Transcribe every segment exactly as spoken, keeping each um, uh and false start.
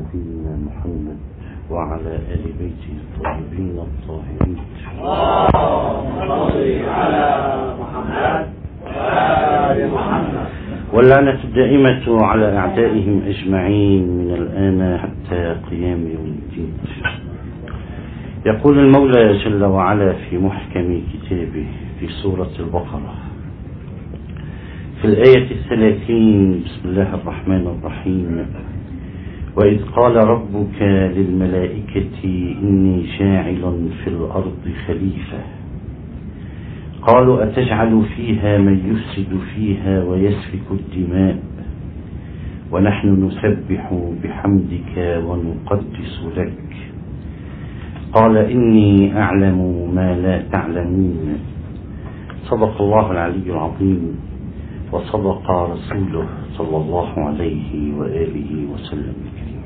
نبينا محمد وعلى آل بيته الطيبين الطاهرين. اللهم صل على محمد وآل محمد. واللعنة الدائمة على أعدائهم أجمعين من الآن حتى قيام يوم الدين. يقول المولى جل وعلا في محكم كتابه في سورة البقرة في الآية الثلاثين: بسم الله الرحمن الرحيم. وإذ قال ربك للملائكة إني جاعل في الأرض خليفة قالوا أتجعل فيها من يفسد فيها ويسفك الدماء ونحن نسبح بحمدك ونقدس لك قال إني أعلم ما لا تعلمون. صدق الله العلي العظيم وصدق رسوله صلى الله عليه وآله وسلم الكريم.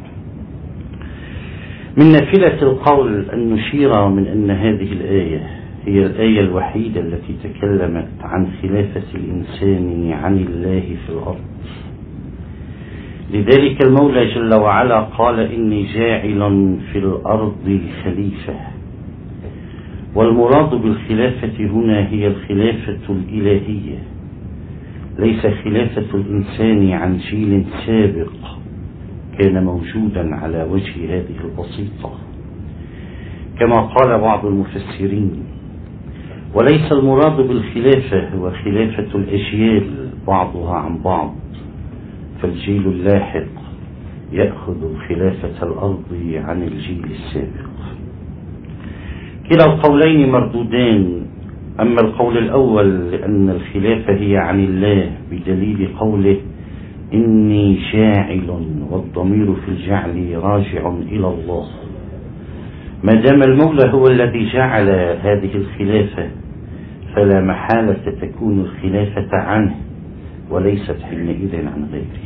من نافلة القول أن نشير من أن هذه الآية هي الآية الوحيدة التي تكلمت عن خلافة الإنسان عن الله في الأرض. لذلك المولى جل وعلا قال إني جاعل في الأرض خليفة، والمراد بالخلافة هنا هي الخلافة الإلهية، ليس خلافة الإنسان عن جيل سابق كان موجودا على وجه هذه البسيطة كما قال بعض المفسرين. وليس المراد بالخلافة هو خلافة الأجيال بعضها عن بعض، فالجيل اللاحق يأخذ خلافة الأرض عن الجيل السابق. كلا القولين مردودان. أما القول الأول لأن الخلافة هي عن الله بدليل قوله إني جاعل، والضمير في الجعل راجع إلى الله، ما دام المولى هو الذي جعل هذه الخلافة فلا محالة تكون الخلافة عنه وليست حينئذ عن غيره.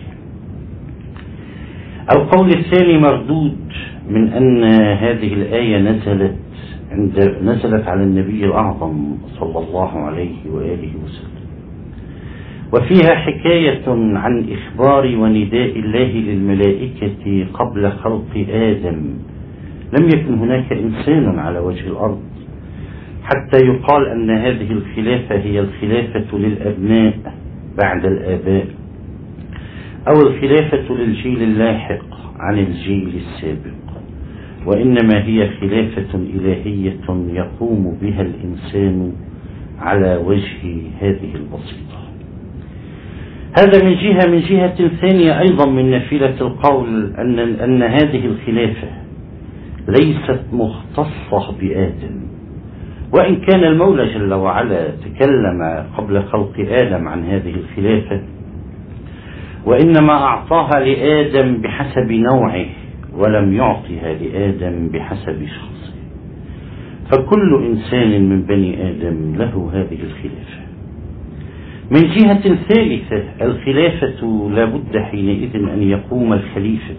القول الثاني مردود من أن هذه الآية نزلت عند نزلت على النبي الأعظم صلى الله عليه وآله وسلم، وفيها حكاية عن إخبار ونداء الله للملائكة قبل خلق آدم. لم يكن هناك إنسان على وجه الأرض حتى يقال أن هذه الخلافة هي الخلافة للأبناء بعد الآباء، أو الخلافة للجيل اللاحق عن الجيل السابق، وإنما هي خلافة إلهية يقوم بها الإنسان على وجه هذه البسيطة. هذا من جهة. من جهة ثانية أيضا من نافلة القول أن, أن هذه الخلافة ليست مختصة بآدم، وإن كان المولى جل وعلا تكلم قبل خلق آدم عن هذه الخلافة، وإنما أعطاها لآدم بحسب نوعه ولم يعطها لآدم بحسب شخصه، فكل إنسان من بني آدم له هذه الخلافة. من جهة ثالثة الخلافة لا بد حينئذ أن يقوم الخليفة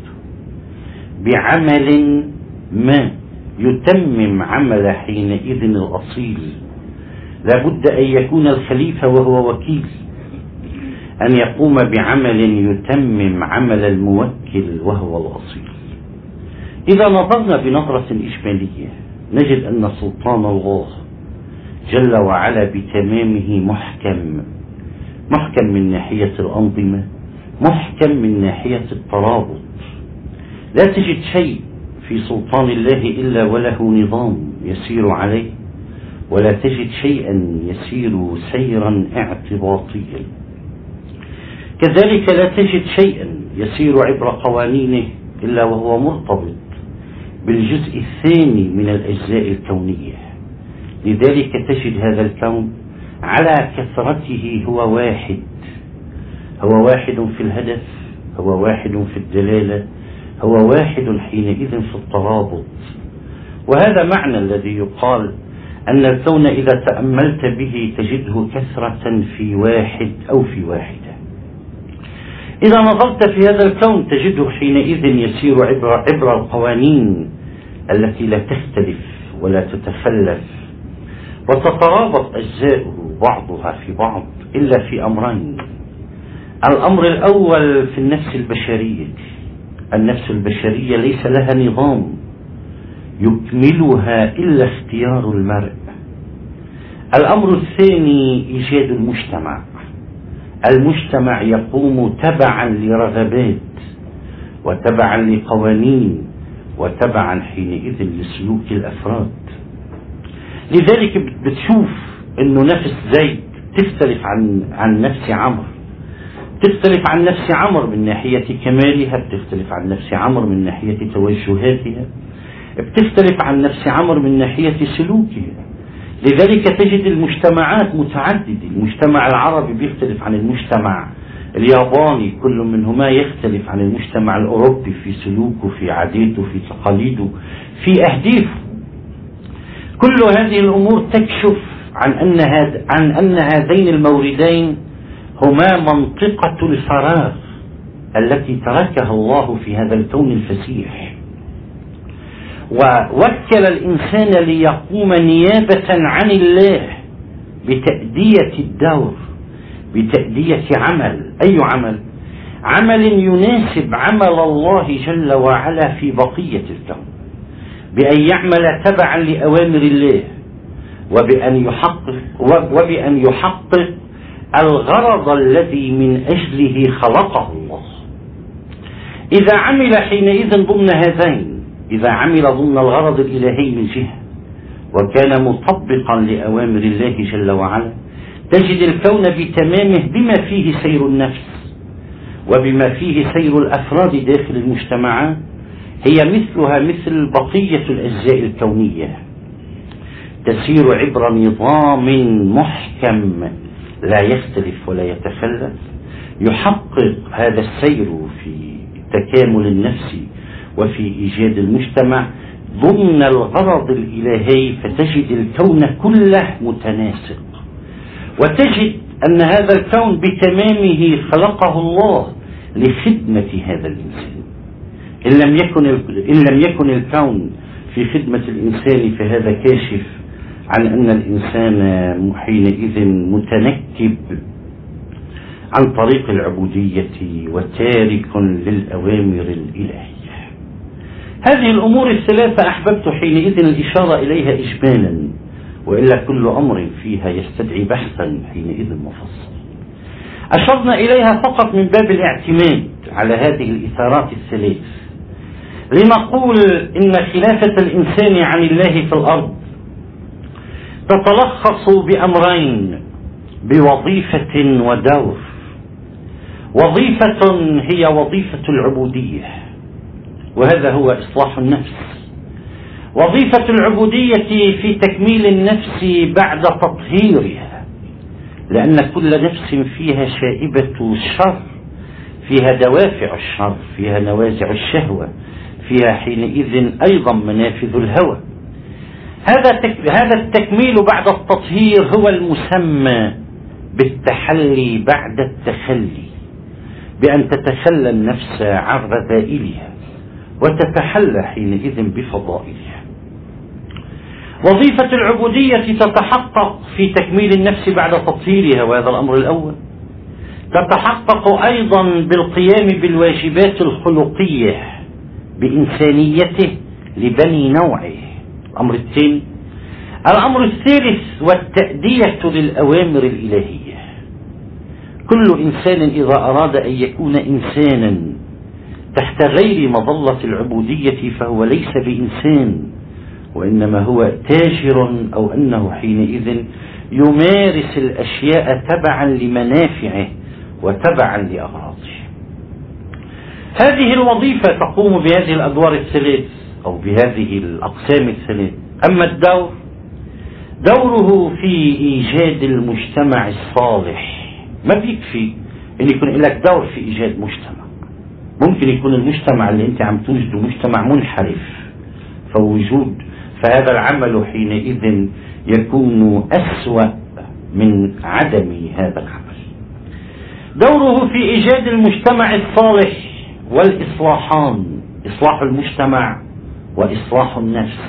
بعمل ما يتمم عمل حينئذ الأصيل. لا بد أن يكون الخليفة وهو وكيل أن يقوم بعمل يتمم عمل الموكل وهو الأصيل. إذا نظرنا بنظرة إجمالية نجد أن سلطان الله جل وعلا بتمامه محكم، محكم من ناحية الأنظمة، محكم من ناحية الترابط. لا تجد شيء في سلطان الله إلا وله نظام يسير عليه، ولا تجد شيئا يسير سيرا اعتباطيا. كذلك لا تجد شيئا يسير عبر قوانينه إلا وهو مرتبط بالجزء الثاني من الأجزاء الكونية. لذلك تجد هذا الكون على كثرته هو واحد، هو واحد في الهدف، هو واحد في الدلالة، هو واحد حينئذ في الترابط. وهذا معنى الذي يقال أن الكون إذا تأملت به تجده كثرة في واحد أو في واحدة. إذا نظرت في هذا الكون تجده حينئذ يسير عبر, عبر القوانين التي لا تختلف ولا تتخلف، وتترابط أجزاؤه بعضها في بعض إلا في أمرين. الأمر الأول في النفس البشرية، النفس البشرية ليس لها نظام يكملها إلا اختيار المرء. الأمر الثاني إيجاد المجتمع. المجتمع يقوم تبعا لرغبات وتبعا لقوانين وتبعا حينئذ لسلوك الأفراد. لذلك بتشوف أنه نفس زيد تختلف عن عن نفس عمرو، تختلف عن نفس عمرو من ناحية كمالها، بتختلف عن نفس عمرو من ناحية توجهاتها، بتختلف عن نفس عمرو من ناحية سلوكها. لذلك تجد المجتمعات متعددة. المجتمع العربي بيختلف عن المجتمع الياباني، كل منهما يختلف عن المجتمع الأوروبي في سلوكه، في عاداته، في تقاليده، في أهدافه. كل هذه الأمور تكشف عن أن هاد عن أن هذين الموردين هما منطقة الفراغ التي تركها الله في هذا الكون الفسيح، ووكل الإنسان ليقوم نيابة عن الله بتأدية الدور، بتأدية عمل. أي عمل؟ عمل يناسب عمل الله جل وعلا في بقية الكون، بأن يعمل تبعا لأوامر الله، وبأن يحقق وبأن يحقق الغرض الذي من أجله خلقه الله. إذا عمل حينئذ ضمن هذين، إذا عمل ضمن الغرض الإلهي من جهة وكان مطبقا لأوامر الله جل وعلا، تجد الكون بتمامه بما فيه سير النفس وبما فيه سير الأفراد داخل المجتمعات هي مثلها مثل بقية الأجزاء الكونية، تسير عبر نظام محكم لا يختلف ولا يتخلف، يحقق هذا السير في التكامل النفسي وفي إيجاد المجتمع ضمن الغرض الإلهي. فتجد الكون كله متناسق، وتجد أن هذا الكون بتمامه خلقه الله لخدمة هذا الإنسان. إن لم يكن إن لم يكن الكون في خدمة الإنسان فهذا كاشف عن أن الإنسان حينئذ متنكب عن طريق العبودية وتارك للأوامر الإلهية. هذه الأمور الثلاثة أحببت حينئذ الإشارة إليها إجمالا، وإلا كل أمر فيها يستدعي بحثا حينئذ مفصل. أشرنا إليها فقط من باب الاعتماد على هذه الإثارات الثلاث لنقول إن خلافة الإنسان عن الله في الأرض تتلخص بأمرين، بوظيفة ودور. وظيفة هي وظيفة العبودية، وهذا هو إصلاح النفس. وظيفة العبودية في تكميل النفس بعد تطهيرها، لأن كل نفس فيها شائبة الشر، فيها دوافع الشر، فيها نوازع الشهوة، فيها حينئذ أيضا منافذ الهوى. هذا هذا التكميل بعد التطهير هو المسمى بالتحلي بعد التخلي، بأن تتخلى النفس عن رذائلها وتتحلى حينئذ بفضائلها. وظيفة العبودية تتحقق في تكميل النفس بعد تطهيرها، وهذا الأمر الأول. تتحقق أيضا بالقيام بالواجبات الخلقية بإنسانيته لبني نوعه. الأمر الثاني. الأمر الثالث والتأدية للأوامر الإلهية. كل إنسان إذا أراد أن يكون إنسانا تحت غير مظلة العبودية فهو ليس بإنسان، وإنما هو تاجر، أو أنه حينئذ يمارس الأشياء تبعا لمنافعه وتبعا لأغراضه. هذه الوظيفة تقوم بهذه الأدوار الثلاث أو بهذه الأقسام الثلاث. أما الدور، دوره في إيجاد المجتمع الصالح. ما بيكفي أن يكون لك دور في إيجاد مجتمع، ممكن يكون المجتمع اللي أنت عم توجده مجتمع منحرف فوجود فهذا العمل حينئذ يكون أسوأ من عدم هذا العمل. دوره في إيجاد المجتمع الصالح والإصلاحان، إصلاح المجتمع وإصلاح النفس،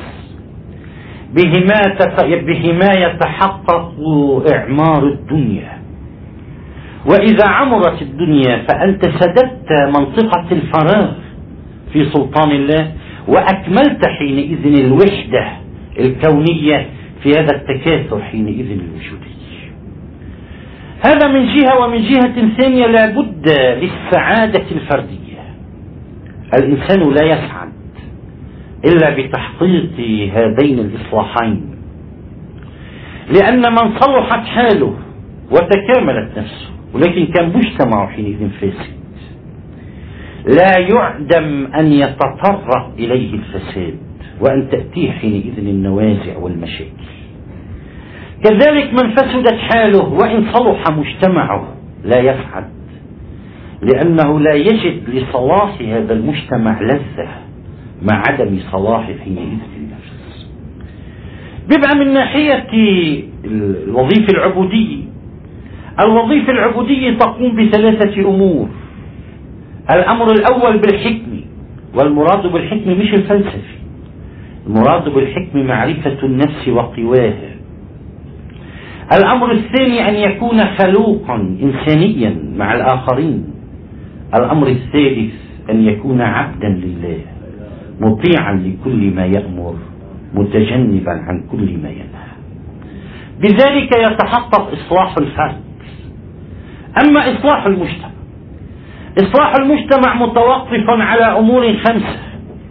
بهما بهما يتحقق إعمار الدنيا. وإذا عمرت الدنيا فأنت سددت منطقة الفراغ في سلطان الله، وأكملت حينئذ الوحدة الكونية في هذا التكاثر حينئذ الوجودي. هذا من جهة. ومن جهة ثانية لا بد للسعادة الفردية. الإنسان لا يسعد إلا بتحقيق هذين الإصلاحين، لأن من صلحت حاله وتكاملت نفسه، ولكن كان مجتمع حينئذ فاسد، لا يعدم أن يتطرق إليه الفساد وأن تأتيه حينئذ النوازع والمشاكل. كذلك من فسدت حاله وإن صلح مجتمعه لا يسعد، لأنه لا يجد لصلاح هذا المجتمع لذة مع عدم صلاح حينئذ النفس. بيبقى من ناحية الوظيفة العبودية، الوظيفة العبودية تقوم بثلاثة أمور. الأمر الأول بالحكمة، والمراد بالحكمة مش الفلسفة، المراد بالحكمة معرفة النفس وقواها. الأمر الثاني أن يكون خلوقا إنسانيا مع الآخرين. الأمر الثالث أن يكون عبدا لله مطيعا لكل ما يأمر متجنبا عن كل ما ينهى. بذلك يتحقق إصلاح الفرد. أما إصلاح المجتمع، إصلاح المجتمع متوقف على أمور خمسة.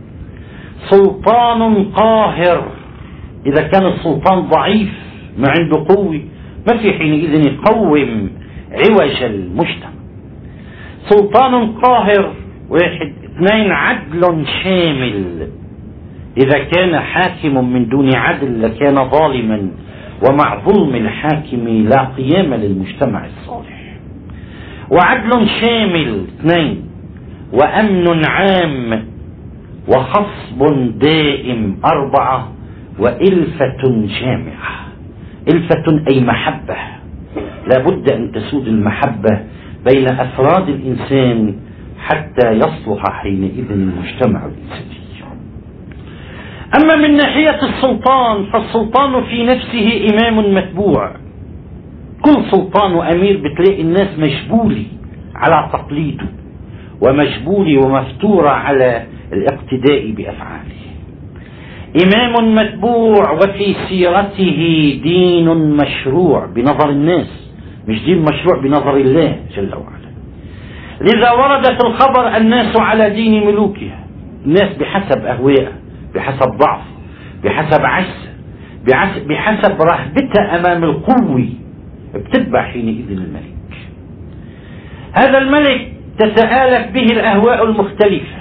سلطان قاهر، إذا كان السلطان ضعيف ما عنده قوة ما في حينئذ يقوم عوج المجتمع. سلطان قاهر واحد. اثنين، عدل شامل، إذا كان حاكم من دون عدل لكان ظالما، ومع ظلم الحاكم لا قيام للمجتمع الصالح. وعدل شامل اثنين. وأمن عام، وخصب دائم أربعة. وإلفة جامعة. إلفة أي محبة، لا بد أن تسود المحبة بين أفراد الإنسان حتى يصلح حينئذ المجتمع الإنساني. أما من ناحية السلطان، فالسلطان في نفسه إمام متبوع. كل سلطان وأمير بتلاقي الناس مجبولي على تقليده، ومجبولي ومفتورة على الاقتداء بأفعاله. إمام متبوع، وفي سيرته دين مشروع بنظر الناس، مش دين مشروع بنظر الله جل وعلا. لذا وردت الخبر الناس على دين ملوكها. الناس بحسب أهوائها، بحسب ضعف، بحسب عجز، بحسب رهبتها أمام القوة بتتبع حينئذ الملك. هذا الملك تتآلف به الأهواء المختلفة،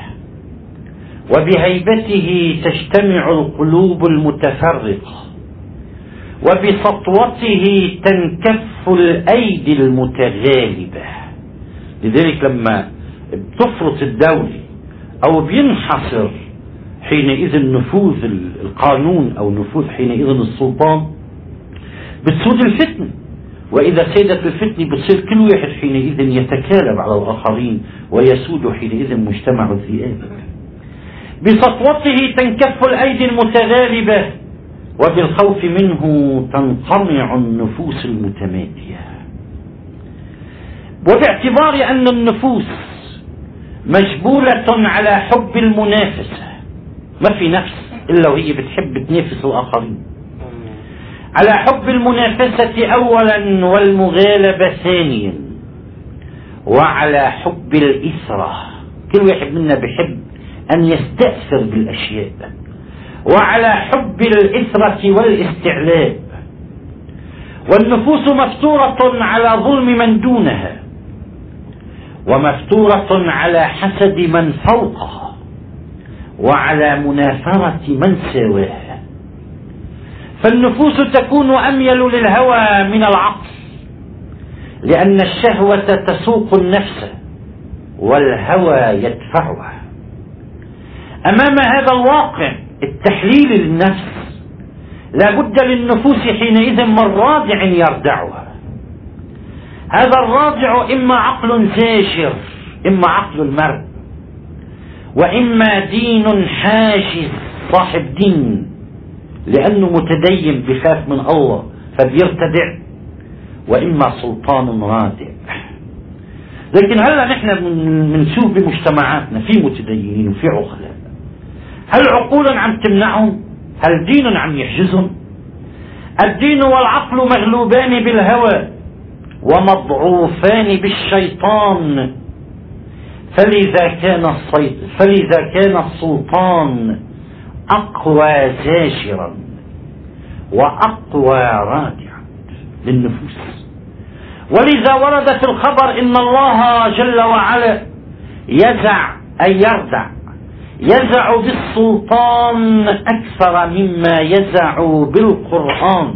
وبهيبته تجتمع القلوب المتفرقة، وبسطوته تنكف الأيدي المتغالبة. لذلك لما بتفرط الدولة أو بينحصر حينئذ نفوذ القانون أو نفوذ حينئذ السلطان بتسود الفتنة، وإذا سيدت الفتنة بتصير كل واحد حينئذ يتكالب على الآخرين ويسود حينئذ مجتمع الذئاب. بسطوته تنكف الأيدي المتغالبة، وبالخوف منه تنقمع النفوس المتمادية. وباعتبار أن النفوس مجبولة على حب المنافسة، ما في نفس إلا وهي بتحب تنافس الآخرين، على حب المنافسة أولا والمغالبة ثانيا، وعلى حب الإثرة، كل واحد منا بحب أن يستأثر بالأشياء، وعلى حب الإثرة والاستعلاء. والنفوس مفتورة على ظلم من دونها، ومفتورة على حسد من فوقها، وعلى منافرة من سواها. فالنفوس تكون أميل للهوى من العقل، لأن الشهوة تسوق النفس والهوى يدفعها. أمام هذا الواقع التحليل للنفس لا بد للنفوس حينئذ من رادع يردعها. هذا الرادع إما عقل زاجر، إما عقل المرء، وإما دين حاجز صاحب دين لأنه متدين بخاف من الله فبيرتدع، وإما سلطان رادع. لكن هلا نحن بنشوف بمجتمعاتنا في متدينين وفي عقلاء، هل عقولا عم تمنعهم؟ هل دين عم يحجزهم؟ الدين والعقل مغلوبان بالهوى ومضعوفان بالشيطان، فلذا كان الصيد فلذا كان السلطان أقوى زاجرا وأقوى رادعا للنفوس. ولذا ورد في الخبر إن الله جل وعلا يزع أي يردع يزع بالسلطان أكثر مما يزع بالقرآن.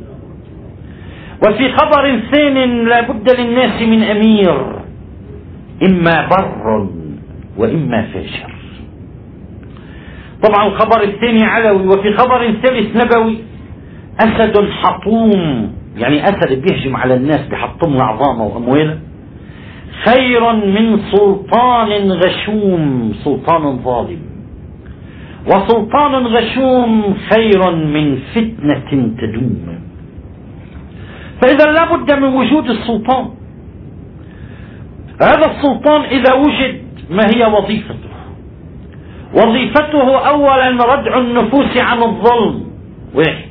وفي خبر ثان لا بد للناس من أمير، إما بر وإما فاجر. طبعا الخبر الثاني علوي. وفي خبر ثالث نبوي: أسد حطوم، يعني أسد بيهجم على الناس بحطم عظامه وأمواله، خير من سلطان غشوم، سلطان ظالم. وسلطان غشوم خير من فتنة تدوم. فإذا لا بد من وجود السلطان. هذا السلطان إذا وجد ما هي وظيفته؟ وظيفته أولا ردع النفوس عن الظلم، واحد.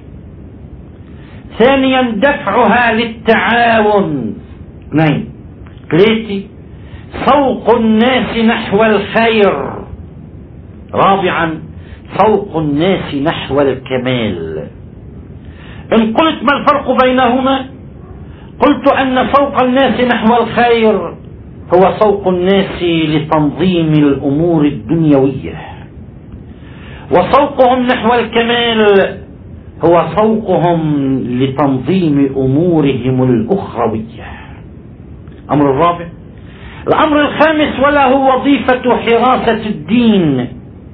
ثانيا دفعها للتعاون، اثنين. ثلاثة سوق الناس نحو الخير، رابعا سوق الناس نحو الكمال. إن قلت ما الفرق بينهما؟ قلت أن سوق الناس نحو الخير هو سوق الناس لتنظيم الأمور الدنيوية، وسوقهم نحو الكمال هو سوقهم لتنظيم أمورهم الأخروية. الأمر الرابع. الأمر الخامس: وله وظيفة حراسة الدين.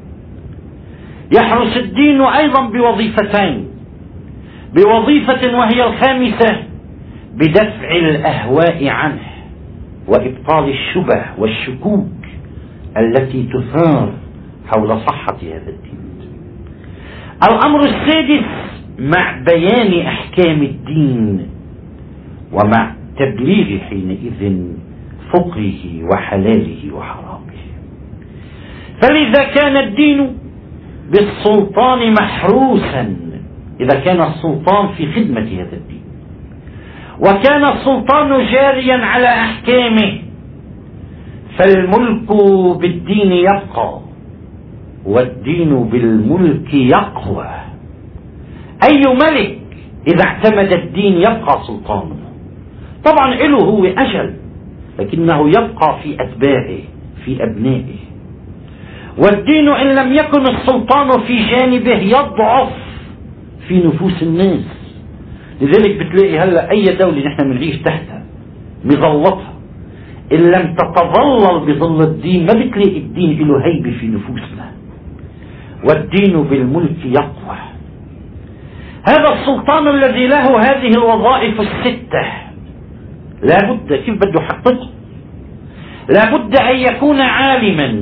يحرس الدين أيضا بوظيفتين، بوظيفة وهي الخامسة بدفع الأهواء عنه وإبطال الشبه والشكوك التي تثار حول صحة هذا الدين. الأمر السادس: مع بيان أحكام الدين ومع تبليغ حينئذ فقهه وحلاله وحرامه. فلذا كان الدين بالسلطان محروسا، إذا كان السلطان في خدمة هذا الدين، وكان السلطان جاريا على أحكامه، فالملك بالدين يبقى والدين بالملك يقوى. أي ملك إذا اعتمد الدين يبقى سلطانه. طبعا له هو أجل، لكنه يبقى في أتباعه في أبنائه. والدين إن لم يكن السلطان في جانبه يضعف في نفوس الناس. لذلك بتلاقي هلا أي دولة نحن بنعيش تحتها مظلتها إن لم تتظلل بظل الدين ما بتلاقي الدين له هيبة في نفوسنا. والدين بالملك يقوى. هذا السلطان الذي له هذه الوظائف الستة لا بد كيف بده يحققها؟ لا بد أن يكون عالما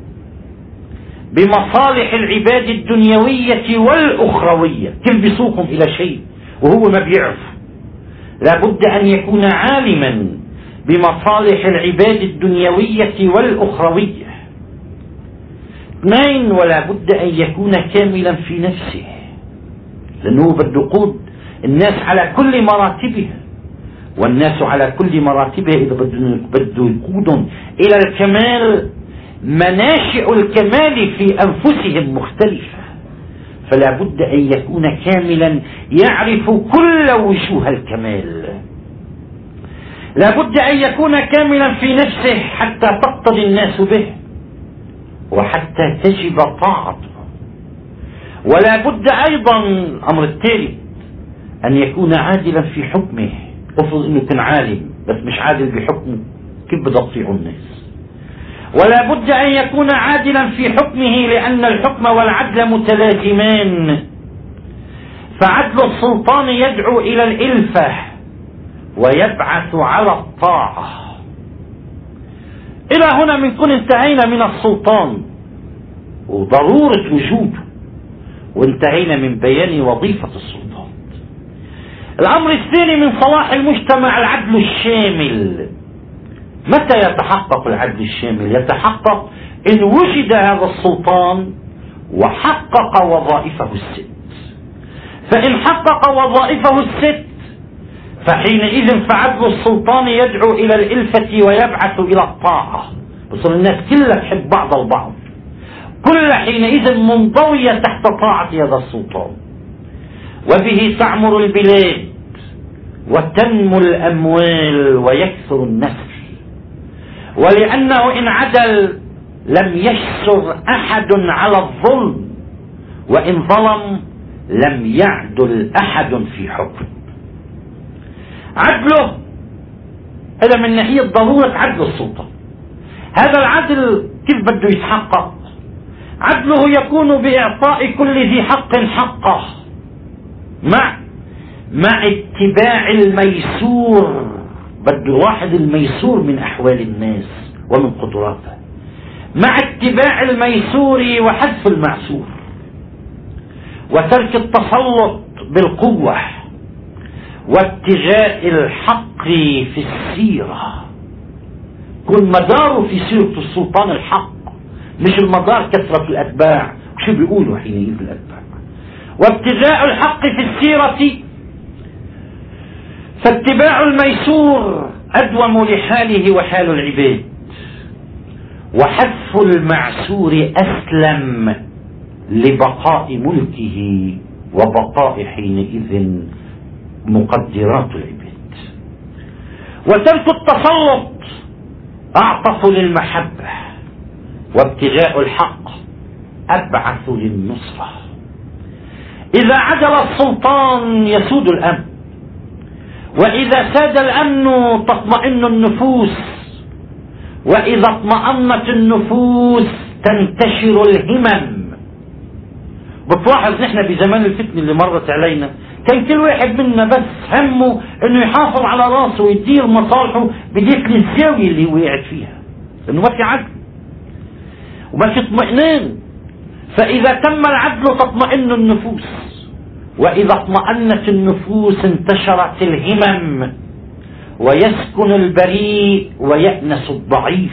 بمصالح العباد الدنيوية والأخروية، كيف بيسوقهم إلى شيء وهو ما بيعرف. لا بد أن يكون عالما بمصالح العباد الدنيوية والأخروية. اثنين: ولا بد أن يكون كاملا في نفسه، لأنه بده يقود الناس على كل مراتبها، والناس على كل مراتبها إذا بده يقودهم إلى الكمال مناشئ الكمال في أنفسهم مختلفة، فلا بد أن يكون كاملا يعرف كل وجوه الكمال. لا بد أن يكون كاملا في نفسه حتى تقتدي الناس به وحتى تجب طاعته. ولا بد أيضا الأمر التالي أن يكون عادلا في حكمه. افرض أنه كان عالم بس مش عادل بحكمه، كيف بدأ تطيعوا الناس؟ ولا بد أن يكون عادلا في حكمه، لأن الحكم والعدل متلازمان، فعدل السلطان يدعو إلى الإلفة ويبعث على الطاعة. إلى هنا بنكون انتهينا من السلطان وضرورة وجوده، وانتهينا من بيان وظيفة السلطان. الأمر الثاني من صلاح المجتمع العدل الشامل، متى يتحقق العدل الشامل؟ يتحقق إن وجد هذا السلطان وحقق وظائفه الست. فإن حقق وظائفه الست فحينئذ فعدل السلطان يدعو إلى الإلفة ويبعث إلى الطاعة، بصر الناس كلها تحب بعض البعض، كل حينئذ منضوية تحت طاعة هذا السلطان، وبه تعمر البلاد وتنمو الأموال ويكثر النسل. ولأنه إن عدل لم يشسر أحد على الظلم، وإن ظلم لم يعدل أحد في حكم. عدله هذا من ناحية ضرورة عدل السلطان. هذا العدل كيف بده يتحقق؟ عدله يكون بإعطاء كل ذي حق حقه، مع مع اتباع الميسور. بده الواحد الميسور من أحوال الناس ومن قدراته، مع اتباع الميسور وحذف المعسور، وترك التسلط بالقوة، واتجاه الحق في السيرة. كل مداره في سيرة السلطان الحق، مش المدار كثرة الأتباع. شو بيقولوا حينئذ الأتباع؟ وابتغاء الحق في السيرة، فاتباع الميسور أدوم لحاله وحال العباد، وحذف المعسور أسلم لبقاء ملكه وبقاء حينئذ مقدرات العباد. وترك التسلط أعطف للمحبة، وابتغاء الحق أبعث للنصرة. إذا عدل السلطان يسود الأمن، وإذا ساد الأمن تطمئن النفوس، وإذا اطمأنت النفوس تنتشر الهمم. بتلاحظ نحن بزمان الفتنة اللي مرت علينا كان كل واحد منا بس همه انه يحافظ على راسه ويدير مصالحه بديك الزاوية اللي وقعت فيها، انه ما في عدل وما في اطمئنان. فإذا تم العدل تطمئن النفوس، وإذا اطمأنت النفوس انتشرت الهمم، ويسكن البريء ويأنس الضعيف.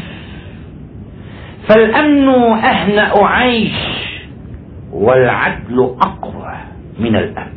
فالأمن أهنأ عيش، والعدل أقوى من الأمن.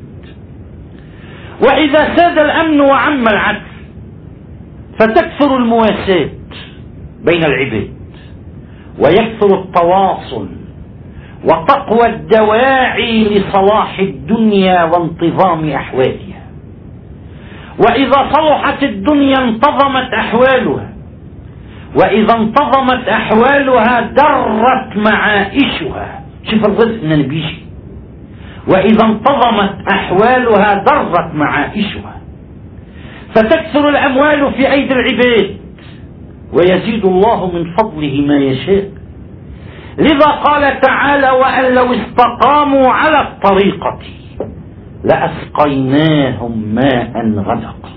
وإذا ساد الأمن وعم العدل فتكثر المواساة بين العباد، ويكثر التواصل، وتقوى الدواعي لصلاح الدنيا وانتظام أحوالها. وإذا صلحت الدنيا انتظمت أحوالها، وإذا انتظمت أحوالها درت معائشها. شوف الرزق من بيجي. وإذا انتظمت أحوالها درت معائشها، فتكثر الأموال في أيدي العباد، ويزيد الله من فضله ما يشاء. لذا قال تعالى: وأن لو استقاموا على الطريقة لأسقيناهم ماء غدقا.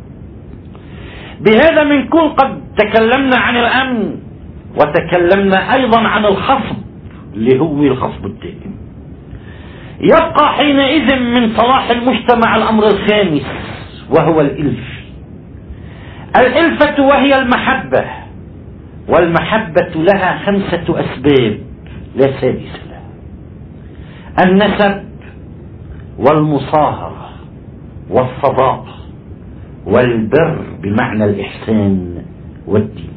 بهذا بنكون قد تكلمنا عن الأمن، وتكلمنا أيضا عن الخصب اللي هو الخصب الدائم. يبقى حينئذ من صلاح المجتمع الأمر الخامس، وهو الإلف. الإلفة وهي المحبة، والمحبة لها خمسة أسباب لا سادس لها: النسب، والمصاهرة، والصداقة، والبر بمعنى الإحسان والدين.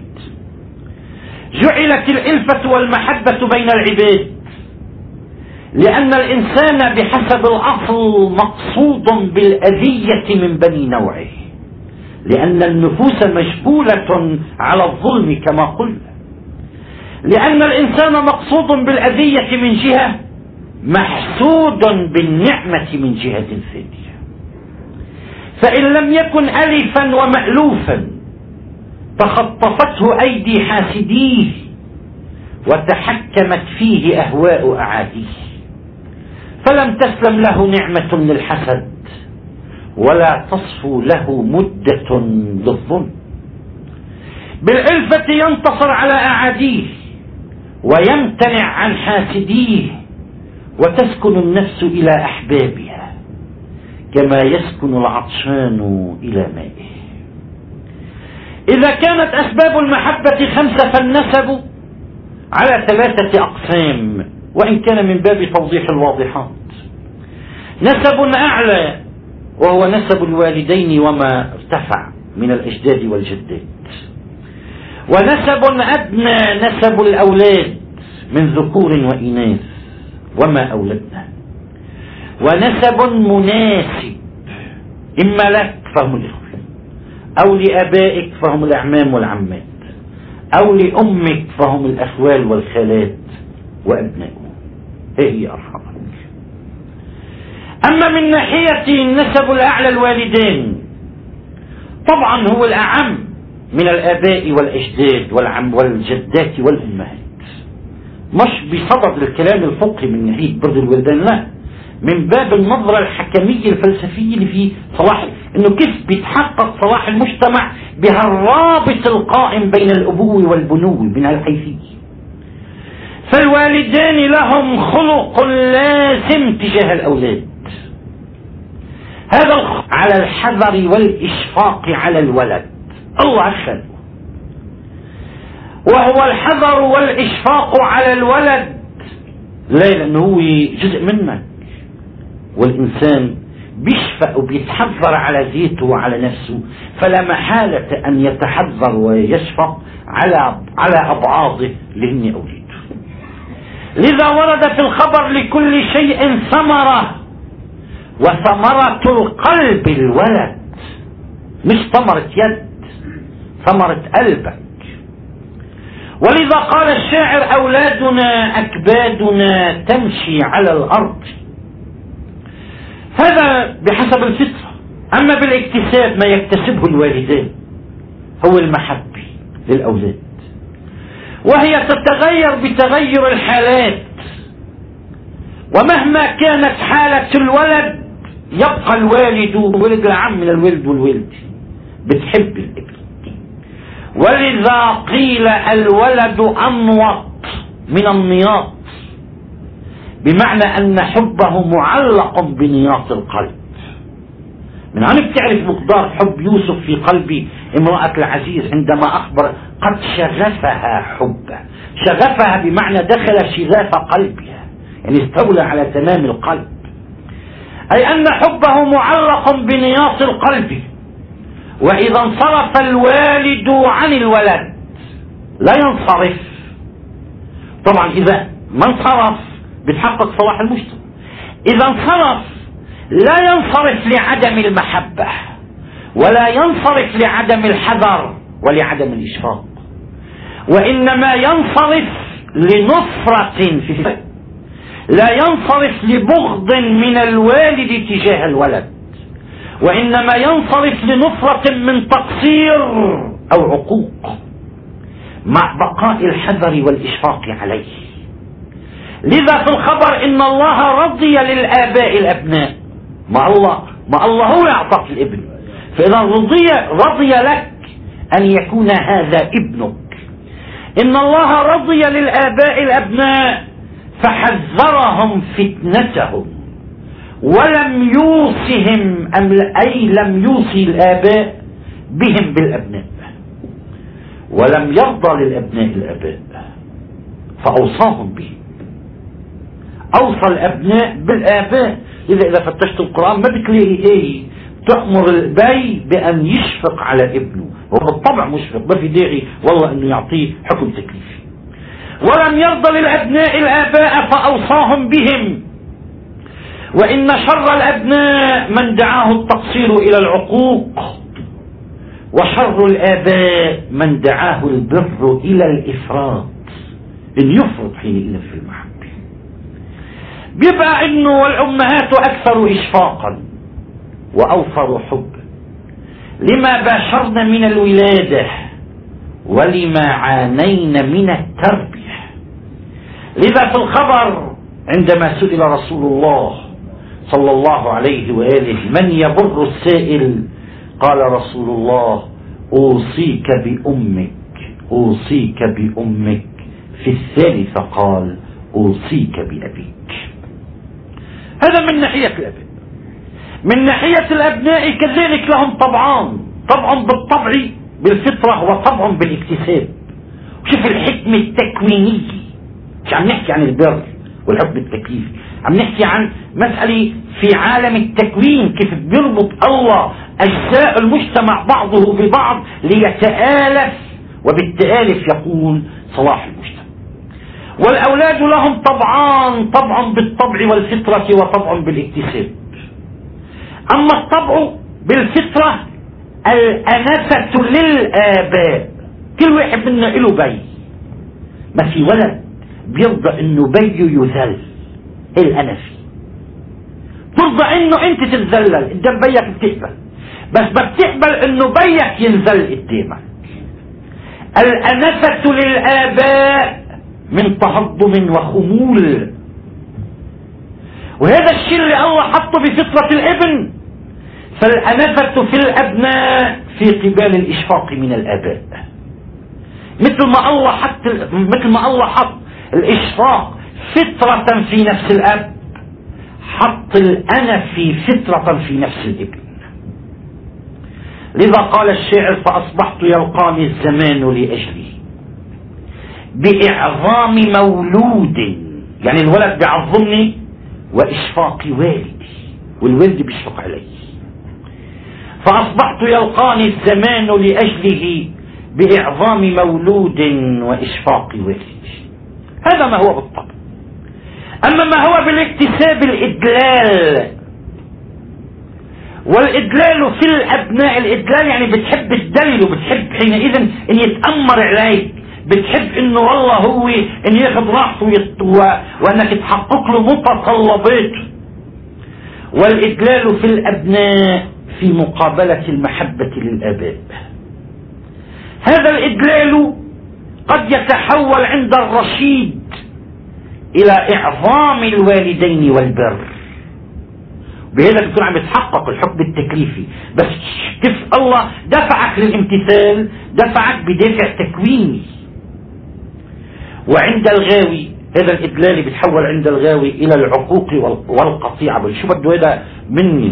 جعلت الإلفة والمحبة بين العباد لأن الإنسان بحسب الأصل مقصود بالأذية من بني نوعه، لأن النفوس مجبولة على الظلم كما قلنا، لأن الإنسان مقصود بالأذية من جهة، محسود بالنعمة من جهة ثانية. فإن لم يكن ألفا ومألوفا تخطفته أيدي حاسديه، وتحكمت فيه أهواء أعاديه، فلم تسلم له نعمة للحسد، ولا تصفو له مدة للظلم. بالألفة ينتصر على أعاديه، ويمتنع عن حاسديه، وتسكن النفس إلى أحبابها كما يسكن العطشان إلى مائه. إذا كانت أسباب المحبة خمسة فالنسب على ثلاثة أقسام، وإن كان من باب توضيح الواضحات. نسب أعلى وهو نسب الوالدين وما ارتفع من الأجداد والجدات، ونسب أدنى نسب الأولاد من ذكور وإناث وما أولدنا، ونسب مناسب إما لك فهم الإخوة، أو لآبائك فهم الأعمام والعمات، أو لأمك فهم الأخوال والخالات وأبنائهم، هي أرحمك. أما من ناحية النسب الأعلى الوالدين طبعا هو الأعم من الآباء والأجداد والعم والجدات والأمهات، مش بصدد الكلام الفقهي من ناحية برد الوالدين، لا، من باب النظرة الحكمية الفلسفية اللي في صلاح، انه كيف بيتحقق صلاح المجتمع بهالرابط القائم بين الأبوة والبنوة من هالحيثية. فالوالدان لهم خلق لازم تجاه الأولاد، هذا على الحذر والإشفاق على الولد، الله أخذ، وهو الحذر والإشفاق على الولد لا، لأنه هو جزء منك، والإنسان بيشفق وبيتحذر على ذاته وعلى نفسه، فلا محالة أن يتحذر ويشفق على على أبعاضه لهن أولاده. لذا ورد في الخبر لكل شيء ثمرة، وثمرة القلب الولد، مش ثمرة يد، ثمرة قلبك. ولذا قال الشاعر أولادنا أكبادنا تمشي على الأرض، هذا بحسب الفطرة. أما بالاكتساب ما يكتسبه الوالدان هو المحبة للأولاد، وهي تتغير بتغير الحالات، ومهما كانت حالة الولد يبقى الوالد ولد العم من الولد والولد بتحب الابن. ولذا قيل الولد أنوط من النياط، بمعنى أن حبه معلق بنياط القلب. من هون بتعرف مقدار حب يوسف في قلب امرأة العزيز عندما أخبر قد شغفها حبه، شغفها بمعنى دخل شغاف قلبها، يعني استولى على تمام القلب، أي أن حبه معلق بنياط القلب. وإذا انصرف الوالد عن الولد لا ينصرف، طبعا إذا ما انصرف بتحقق صلاح المجتمع، إذا انصرف لا ينصرف لعدم المحبة، ولا ينصرف لعدم الحذر ولعدم الإشفاق، وإنما ينصرف لنصرة في، لا ينصرف لبغض من الوالد تجاه الولد، وإنما ينصرف لنصرة من تقصير أو عقوق مع بقاء الحذر والإشفاق عليه. لذا في الخبر إن الله رضي للآباء الأبناء، ما الله ما الله هو يعطيك الابن، فإذا رضي رضي لك أن يكون هذا ابنك. إن الله رضي للآباء الأبناء فحذرهم فتنتهم، ولم يوصهم أم أي لم يوصي الآباء بهم بالأبناء، ولم يرضى للأبناء الآباء فأوصاهم به، أوصى الأبناء بالآباء. إذا إذا فتشت القرآن ما بتلاقي آية تأمر البي بأن يشفق على ابنه، هو بالطبع مشفق، ما في داعي والله أنه يعطيه حكم تكليفي. ولم يرضى للأبناء الآباء فأوصاهم بهم. وإن شر الأبناء من دعاه التقصير إلى العقوق، وشر الآباء من دعاه البر إلى الإفراط، إن يفرط حينئذ في المحبة. بيبقى إنه والأمهات أكثر إشفاقا وأوفر حبا لما باشرن من الولادة ولما عانين من التربية. لذا في الخبر عندما سئل رسول الله صلى الله عليه وآله من يبر السائل، قال رسول الله أوصيك بأمك أوصيك بأمك، في الثالثة قال أوصيك بأبيك. هذا من ناحية الأبناء. من ناحية الأبناء كذلك لهم طبعان، طبعا بالطبع بالفطرة هو طبع بالاكتساب. شوف الحكمة التكوينية، مش عم نحكي عن البر والحكم التكليفي، عم نحكي عن مسألة في عالم التكوين، كيف بيربط الله أجزاء المجتمع بعضه ببعض ليتآلف، وبالتآلف يكون صلاح المجتمع. والأولاد لهم طبعان، طبع بالطبع والفطرة وطبع بالاكتساب. أما الطبع بالفطرة الأنسة للآباء، كل واحد منا له بي، ما في ولد بيرضى انه بيه يذل، الأنفي ترضى انه انت تتذلل قدام بيك، بتقبل، بس ما بتقبل انه بيك ينزل قدامك. الأنسة للآباء من تهضم وخمول، وهذا الشيء اللي الله حطه بفطرة الابن. فالأنفة في الأبناء في قبال الإشفاق من الآباء، مثل ما الله حط مثل ما الله حط الإشفاق فطرة في نفس الأب، حط الأنف فطرة في نفس الابن. لذا قال الشاعر: فأصبحت يلقاني الزمان لأجلي بإعظام مولود، يعني الولد بيعظمني، وإشفاق والدي، والولد بيشفق علي. فأصبحت يلقاني الزمان لأجله بإعظام مولود وإشفاق والدي. هذا ما هو بالطبع. أما ما هو بالاكتساب الإدلال، والإدلال في الأبناء، الإدلال يعني بتحب تدلل، وبتحب حينئذ أن يتأمر عليك، بتحب أنه والله هو أن ياخذ راحته وأنك تحقق له متطلباته. والإدلال في الأبناء في مقابلة المحبة للآباء. هذا الإدلال قد يتحول عند الرشيد إلى إعظام الوالدين والبر، بهذا بيكون عم يتحقق الحكم التكليفي. بس كيف الله دفعك للامتثال؟ دفعك بدافع تكويني. وعند الغاوي هذا الإدلال بيتحول عند الغاوي إلى العقوق والقطيعة. شو بده هذا مني؟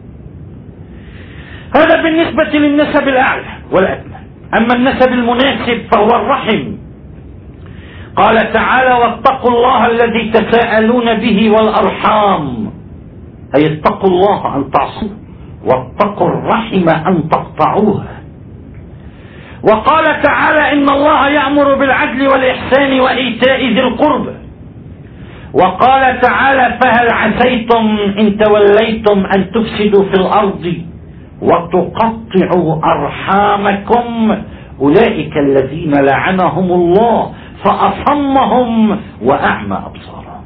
هذا بالنسبة للنسب الأعلى والأدنى. أما النسب المناسب فهو الرحم. قال تعالى: واتقوا الله الذي تساءلون به والأرحام، أي اتقوا الله أن تعصوه، واتقوا الرحم أن تقطعوها. وقال تعالى: إن الله يأمر بالعدل والإحسان وإيتاء ذي القربى. وقال تعالى: فهل عسيتم إن توليتم أن تفسدوا في الأرض وتقطعوا أرحامكم أولئك الذين لعنهم الله فأصمهم وأعمى أبصارهم.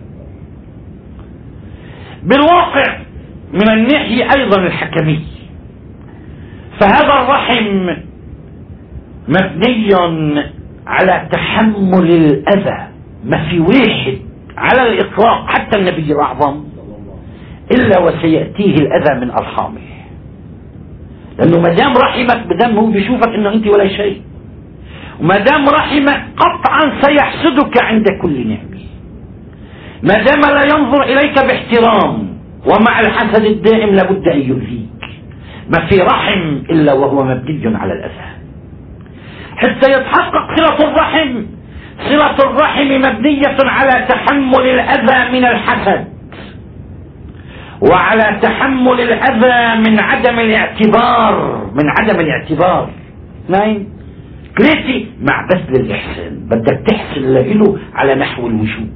بالواقع من الناحية أيضا الحكمية، فهذا الرحم مبني على تحمل الأذى. ما في واحد على الإطلاق حتى النبي الأعظم إلا وسيأتيه الأذى من أرحامه، لأنه ما دام رحمك بدم هو بيشوفك إنه أنت ولا شيء، وما دام رحمك قطعا سيحسدك عند كل نعمة، ما دام لا ينظر إليك باحترام، ومع الحسد الدائم لابد أن يؤذيك. ما في رحم إلا وهو مبني على الأذى. حتى يتحقق صلة الرحم، صلة الرحم مبنية على تحمل الأذى من الحسد، وعلى تحمل الأذى من عدم الاعتبار، من عدم الاعتبار. اثنين ثلاثة مع بذل الإحسان، بدك تحسن له على نحو الوجوب.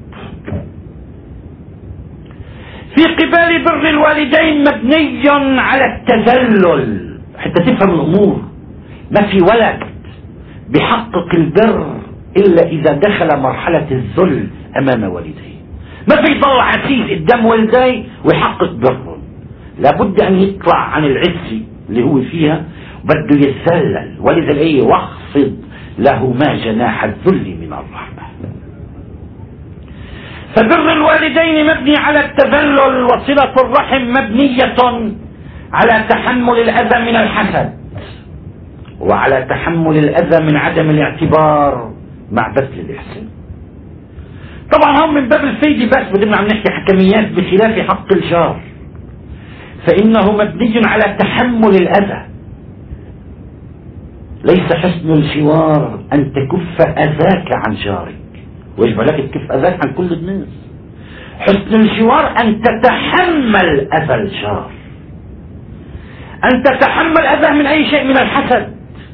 في قبال بر الوالدين مبني على التذلل. حتى تفهم الأمور، ما في ولد بيحقق البر إلا إذا دخل مرحلة الذل أمام والديه. ما في يضل عسيس قدام والديه ويحقق بره، لابد أن يطلع عن العز اللي هو فيها، بده يتذلل. ولذا الآية: واخفض له ما جناح الذل من الرحمة. فبر الوالدين مبني على التذلل، وصلة الرحم مبنية على تحمل الأذى من الحسد، وعلى تحمل الأذى من عدم الاعتبار مع بذل الإحسان. طبعا هم من باب الفيدي بس بدنا عم نحكي حكميات، بخلاف حق الجار فإنه مبني على تحمل الأذى. ليس حسن الجوار أن تكف أذاك عن جارك، ويجب لك تكف أذاك عن كل الناس. حسن الجوار أن تتحمل أذى الجار، أن تتحمل أذاه من أي شيء من الحسد،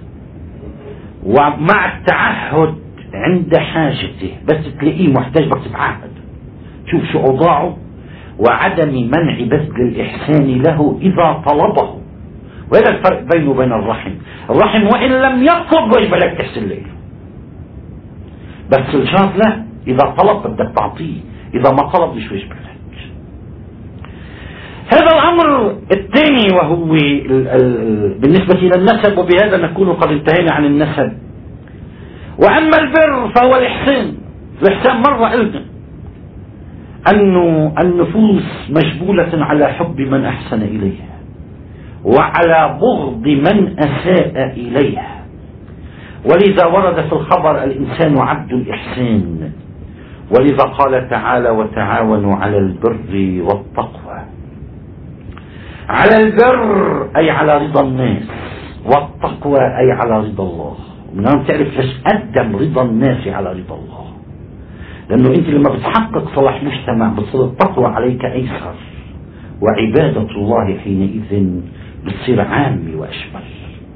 ومع التعهد عند حاجته. بس تلاقيه محتاج بس تتعهد، شوف شو أوضاعه، وعدم منع بذل الإحسان له إذا طلبه. وهذا الفرق بينه وبين الرحم. الرحم وإن لم يطلب ويجب لك تحسن له، بس الجار لا، إذا طلب بدك تعطيه، إذا ما طلب مش واجب لك. هذا الأمر الثاني وهو ال ال بالنسبة إلى النسب، وبهذا نكون قد انتهينا عن النسب. وأما البر فهو الإحسان. الإحسان مرة قلنا أنه النفوس مجبولة على حب من أحسن إليها وعلى بغض من أساء إليها، ولذا ورد في الخبر الإنسان عبد الإحسان، ولذا قال تعالى وتعاونوا على البر والتقوى. على البر أي على رضا الناس، والتقوى أي على رضا الله. من هنا تعرف ليش قدم رضا الناس على رضا الله، لأنه أنت لما بتحقق صلاح مجتمع بتصير التقوى عليك أيسر، وعبادة الله حينئذ بتصير عامة وأشمل.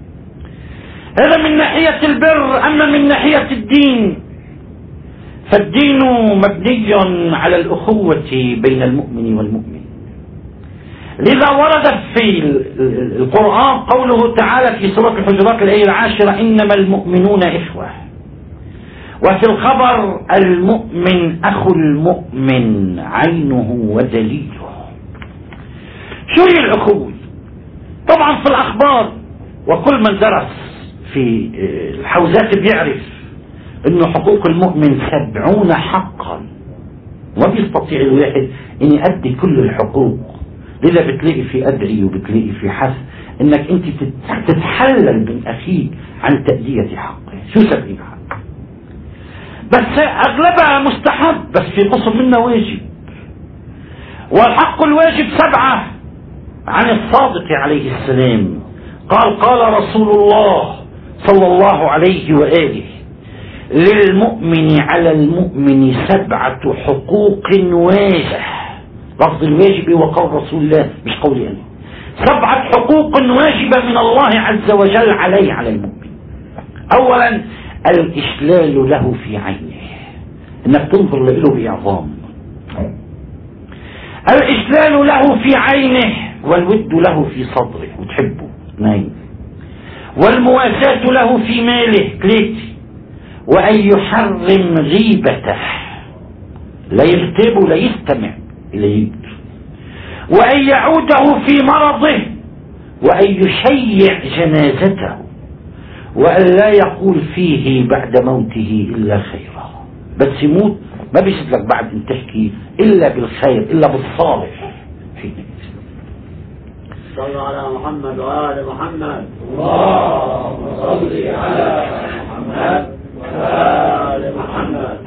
هذا من ناحية البر. أما من ناحية الدين فالدين مبني على الأخوة بين المؤمن والمؤمن. لذا ورد في القرآن قوله تعالى في سورة الحجرات الآية العاشرة إنما المؤمنون إخوة، وفي الخبر المؤمن أخو المؤمن عينه ودليله. شو هي الأخوة؟ طبعا في الأخبار وكل من درس في الحوزات بيعرف إنه حقوق المؤمن سبعون حقا، وما بيستطيع الواحد إن يؤدي كل الحقوق. لذا بتلاقي في أدعي وبتلاقي في حث إنك أنت تتحلل من أخيك عن تأدية حقه. شو سبعين حق؟ بس أغلبها مستحب، بس في قسم منه واجب. والحق الواجب سبعة عن الصادق عليه السلام. قال قال رسول الله صلى الله عليه وآله للمؤمن على المؤمن سبعة حقوق واجب. لفظ الواجب وقول رسول الله مش قولي أنا. سبعة حقوق واجبة من الله عز وجل عليه على المؤمن. أولا الإشلال له في عينه، انك تنظر له بإعظام. الإشلال له في عينه، والود له في صدره وتحبه. اثنين والمواساة له في ماله. ثلاثة وأن يحرم غيبته، لا يغتاب ولا يستمع إليه. وأن يعوده في مرضه، وأن يشيع جنازته، وأن لا يقول فيه بعد موته إلا خيرا. بس يموت ما بيجد لك بعد أن تحكي إلا بالخير، إلا بالصالح. صلوا على محمد وآل محمد. اللهم صل على محمد وآل محمد.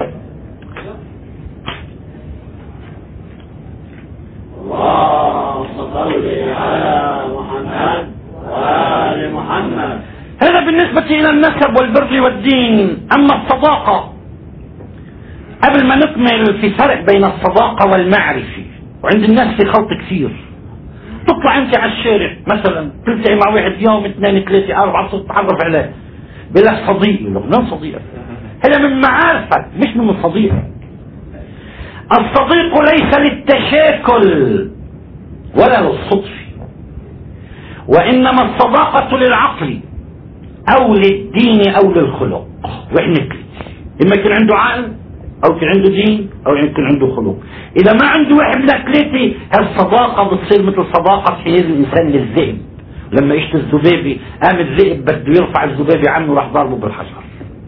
اللهم صل على محمد وآل محمد. هذا بالنسبة إلى النسب والبر والدين. أما الصداقة، قبل ما نكمل في فرق بين الصداقة والمعرفة، وعند الناس في خلط كثير. تطلع انت على الشارع مثلا تلتقي مع واحد يوم اثنين ثلاثة أربعة ستة تتعرف عليه، بلا صديق. يقول من صديقك؟ هذا من معارفك مش من صديقك. الصديق ليس للتشاكل ولا للصدفة، وإنما الصداقة للعقل أو للدين أو للخلق. وإحنا كده إما يكون عنده عقل أو يكون عنده دين أو يكون عنده خلق. إذا ما عنده واحد من ثلاثة هالصداقة بتصير مثل صداقة حيز الإنسان للذئب. لما يشتى الذبابي قام الذئب بده يرفع الذبابي عنه راح ضربه بالحجر.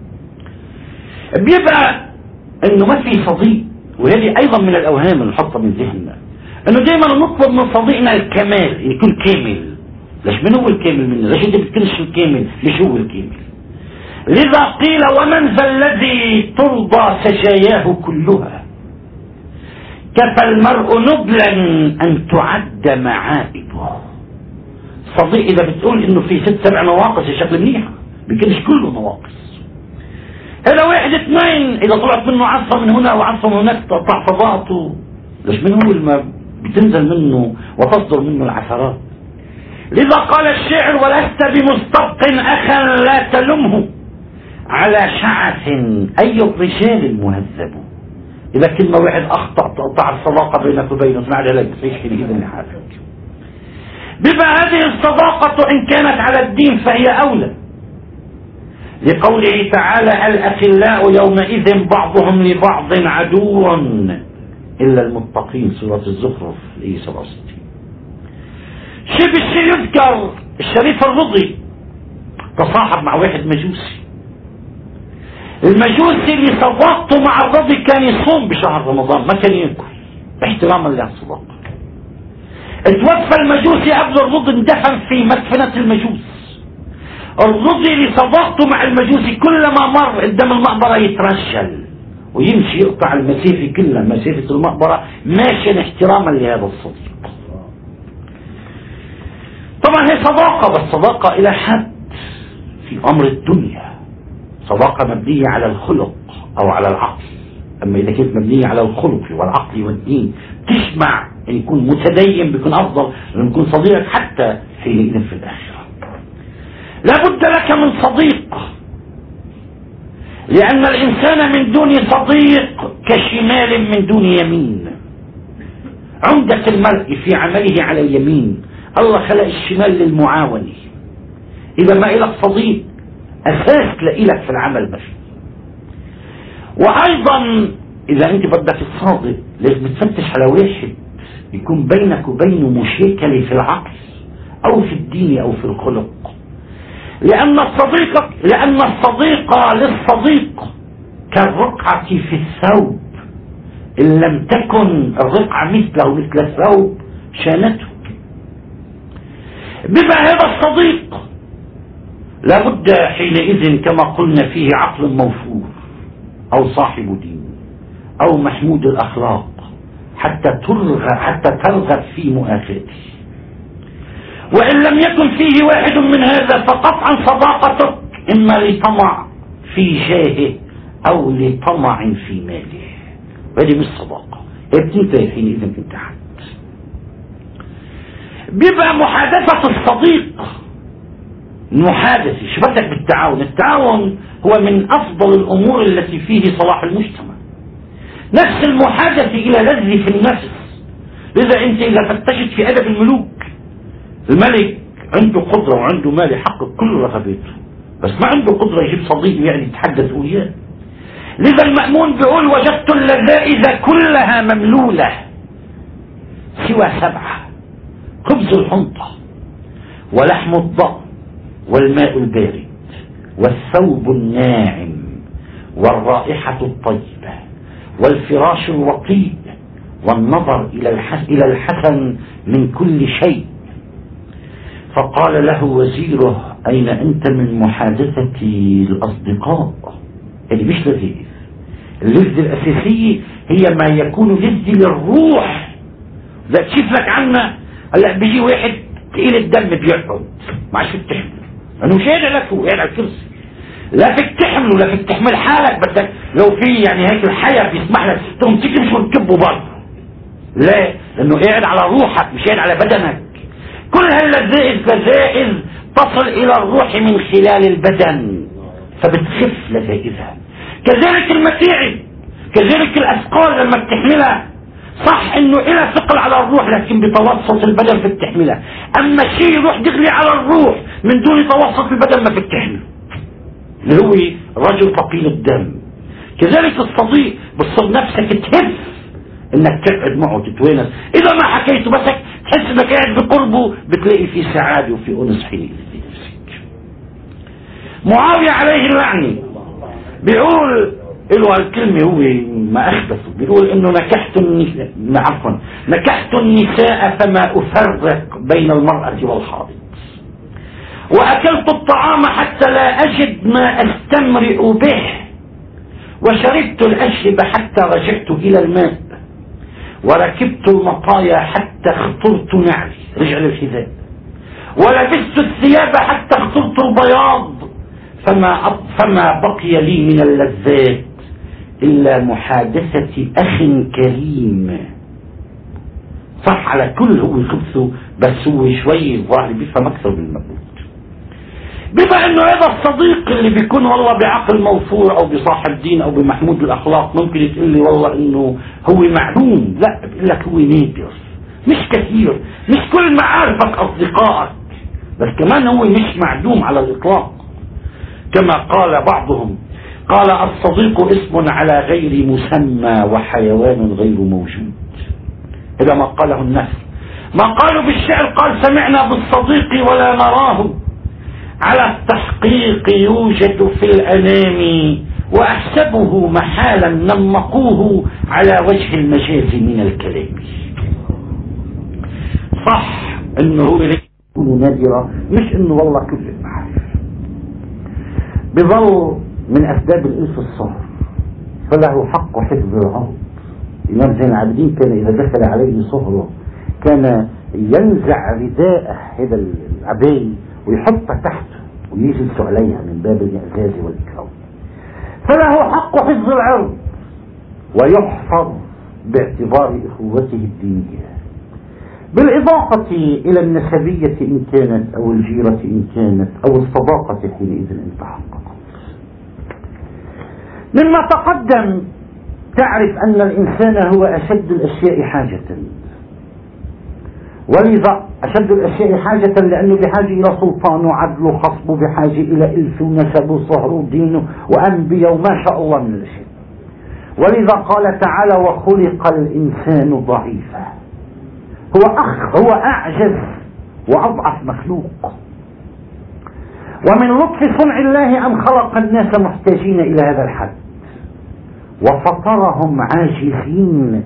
بيبقى إنه ما في صديق. وهذه أيضا من الأوهام اللي نحطها من ذهننا، إنه دائما نطلب من صديقنا الكمال، يكون كامل. ليش من هو الكامل منا؟ ليش أنت بتكونش الكامل؟ ليش هو الكامل؟ لذا قيل ومن ذا الذي ترضى سجاياه كلها، كفى المرء نبلا أن تعد معائبه. صديق إذا بتقول إنه في ست سبع مواقف شكل منيحة، بيكونش كله نواقص. هذا واحد اثنين اذا طلعت منه عصا من هنا وعصا من هناك تقطع فضاءته، ليش من هو ما بتنزل منه وتصدر منه العثرات. لذا قال الشاعر: ولست بمستبق اخا لا تلمه على شعث اي الرجال المهذب. اذا كلمه واحد اخطا تقطع الصداقه بينك وبينه، اسمع لك صيح في اذن حالك. بما هذه الصداقه ان كانت على الدين فهي اولى، لقوله تعالى: الأخلاء يومئذ بعضهم لبعض عدو إلا المتقين، سورة الزخرف الآية سبعة وستين. شيء بالشيء يذكر الشريف الرضي تصاحب مع واحد مجوسي. المجوسي اللي صداقته مع الرضي كان يصوم بشهر رمضان، ما كان ياكل احتراما للصداقة. اتوفى المجوسي قبل الرضي، اندفن في مدفنة المجوس. الرضي لصداقته مع المجوسي كلما مر قدام المقبرة يترشل ويمشي يقطع المسافة كلها، مسافة المقبرة ماشيا احتراما لهذا الصديق. طبعا هي صداقة، بس صداقة إلى حد في أمر الدنيا، صداقة مبنية على الخلق أو على العقل. أما إذا كانت مبنية على الخلق والعقل والدين تجمع أن يكون متدين بيكون أفضل من يكون صديق حتى حينئذ في الآخرة. لا بد لك من صديق، لأن الإنسان من دون صديق كشمال من دون يمين. عمدة المرء في عمله على اليمين، الله خلق الشمال للمعاونة. إذا ما إلك صديق أساس لإلك في العمل ماشي. وأيضا إذا أنت بدك الصادق لازم تفتش على واحد يكون بينك وبينه مشاكلة في العقل أو في الدين أو في الخلق، لأن الصديق لأن الصديق للصديق كالرقعة في الثوب، إن لم تكن الرقعة مثله مثل الثوب شانته. بما هذا الصديق لابد حينئذ كما قلنا فيه عقل موفور أو صاحب دين أو محمود الأخلاق حتى ترغب حتى ترغب في مؤاخاته. وإن لم يكن فيه واحد من هذا فقطعا صداقتك إما لطمع في جاهه أو لطمع في ماله. هذه مش صداقة، هي بتنتهي حينئذ انتهت. بيبقى محادثة الصديق محادثة شو بدك بالتعاون. التعاون هو من أفضل الأمور التي فيه صلاح المجتمع. نفس المحادثة إلى لذة في النفس. لذا أنت إذا فتشت في أدب الملوك، الملك عنده قدرة وعنده مال يحقق كل رغباته، بس ما عنده قدرة يجيب صديق يعني يتحدث وياه. لذا المأمون بيقول: وجدت اللذائذ كلها مملولة سوى سبعة: خبز الحنطة ولحم الضأن والماء البارد والثوب الناعم والرائحة الطيبة والفراش الوطيء والنظر إلى الحسن من كل شيء. فقال له وزيره: أين أنت من محادثة الأصدقاء؟ يعني مش لذيذ. اللذة الأساسية هي ما يكون لذة للروح. لا تشوف لك عنا هلا بيجي واحد تقيل الدم بيقعد ما عادش فيك تحمله، لأنه مش قادر لك، هو قاعد على الكرسي، لا فيك تحمله لا فيك تحمل حالك. بدك لو في يعني هيك الحياة بيسمح لك تقوم تمشي وتكبه برضه، لا، لأنه قاعد على روحك مش قاعد على بدنك. كل هاللذائذ لذائذ تصل إلى الروح من خلال البدن فبتخف لذائذها. كذلك المتاعب، كذلك الأثقال لما بتحملها، صح انه إلى ثقل على الروح لكن بتوسط البدن في التحملها. اما شيء يروح دغري على الروح من دون توسط البدن ما في التحمل، اللي هو رجل ثقيل الدم. كذلك الصديق بتصير نفسك تهف انك تقعد معه تتوانس. اذا ما حكيته بس تحس انك قاعد بقربه بتلاقي في سعاده وفي انس حينئذ في نفسك. معاويه عليه اللعنه بيقول له الكلمة هو ما أخبثه، بيقول إنه نكحت النساء عفوا نكحت النساء فما أفرق بين المرأة والحائض، وأكلت الطعام حتى لا أجد ما أستمرئ به، وشربت الأشرب حتى رجعت إلى الماء، وركبت المطايا حتى اخترت نعلي رجع للحذاء، ولبست الثياب حتى اخترت البياض، فما, فما بقي لي من اللذات إلا محادثة أخ كريم. صح على كل هو خبثه، بس هو شوي الظاهر بيفهم أكثر من المفروض. بما انه هذا الصديق اللي بيكون والله بعقل موفور او بصاحب دين او بمحمود الاخلاق، ممكن تقول لي والله انه هو معلوم. لا، بقول لك هو نادر، مش كثير، مش كل معارفك اصدقائك، بس كمان هو مش معدوم على الاطلاق. كما قال بعضهم، قال الصديق اسم على غير مسمى وحيوان غير موجود. هذا ما قاله الناس. ما قالوا بالشعر، قال سمعنا بالصديق ولا نراه، على التحقيق يوجد في الأنام، وأحسبه محالا نمقوه على وجه المجاز من الكلام. صح انه هو يكون نادرة، مش انه والله كل المعارف. بظل من اسباب الالف الصهر، فله حق حفظ العرض. الامام زين العابدين كان اذا دخل عليه صهره كان ينزع رداءه هذا العباية ويحطها تحته ويجلس عليها من باب الاعزاز والاكرام. فله حق حفظ العرض ويحفظ باعتبار اخوته الدينيه، بالاضافه الى النسبيه ان كانت او الجيره ان كانت او الصداقه حينئذ ان تحققت. مما تقدم تعرف ان الانسان هو اشد الاشياء حاجه، ولذا أشد الأشياء حاجة لأنه بحاجة إلى سلطان وعدل وخصب، بحاجة إلى إلف ونسب وصهر ودين وأنبياء وما شاء الله من الأشياء. ولذا قال تعالى وخلق الإنسان ضعيفا. هو أخ هو أعجز وأضعف مخلوق. ومن لطف صنع الله أن خلق الناس محتاجين إلى هذا الحد وفطرهم عاجزين.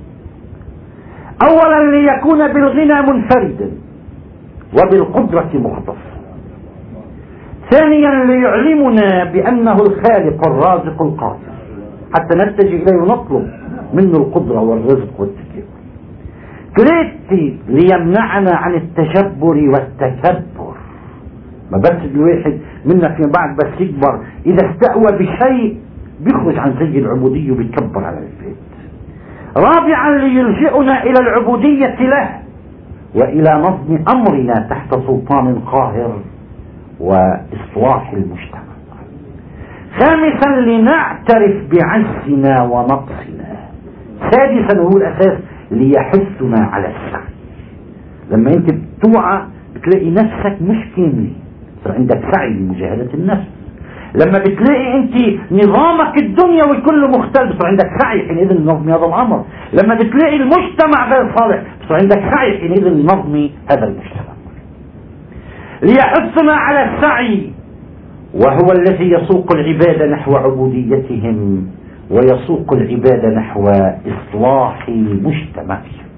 اولا ليكون بالغنى منفردا وبالقدرة مختصا، ثانيا ليعلمنا بانه الخالق الرازق القادر حتى نتجه اليه ونطلب منه القدرة والرزق والتكبر، ثلاثة ليمنعنا عن التجبر والتكبر. ما بس الواحد منا فيما بعد بس يكبر اذا استقوى بشيء بيخرج عن زي العبودية وبيتكبر على البيت. رابعا ليلجئنا الى العبودية له والى نظم امرنا تحت سلطان قاهر واصلاح المجتمع. خامسا لنعترف بعجزنا ونقصنا. سادسا وهو الاساس ليحثنا على السعي. لما انت بتوعى بتلاقي نفسك مش كامل، صار عندك سعي لمجاهدة النفس. لما بتلاقي انت نظامك الدنيوي كله مختلف بصير عندك سعي حينئذ لنظم هذا الامر. لما بتلاقي المجتمع غير صالح بصير عندك سعي حينئذ لنظم هذا المجتمع. ليحثنا على السعي، وهو الذي يسوق العباد نحو عبوديتهم ويسوق العباد نحو اصلاح مجتمعهم.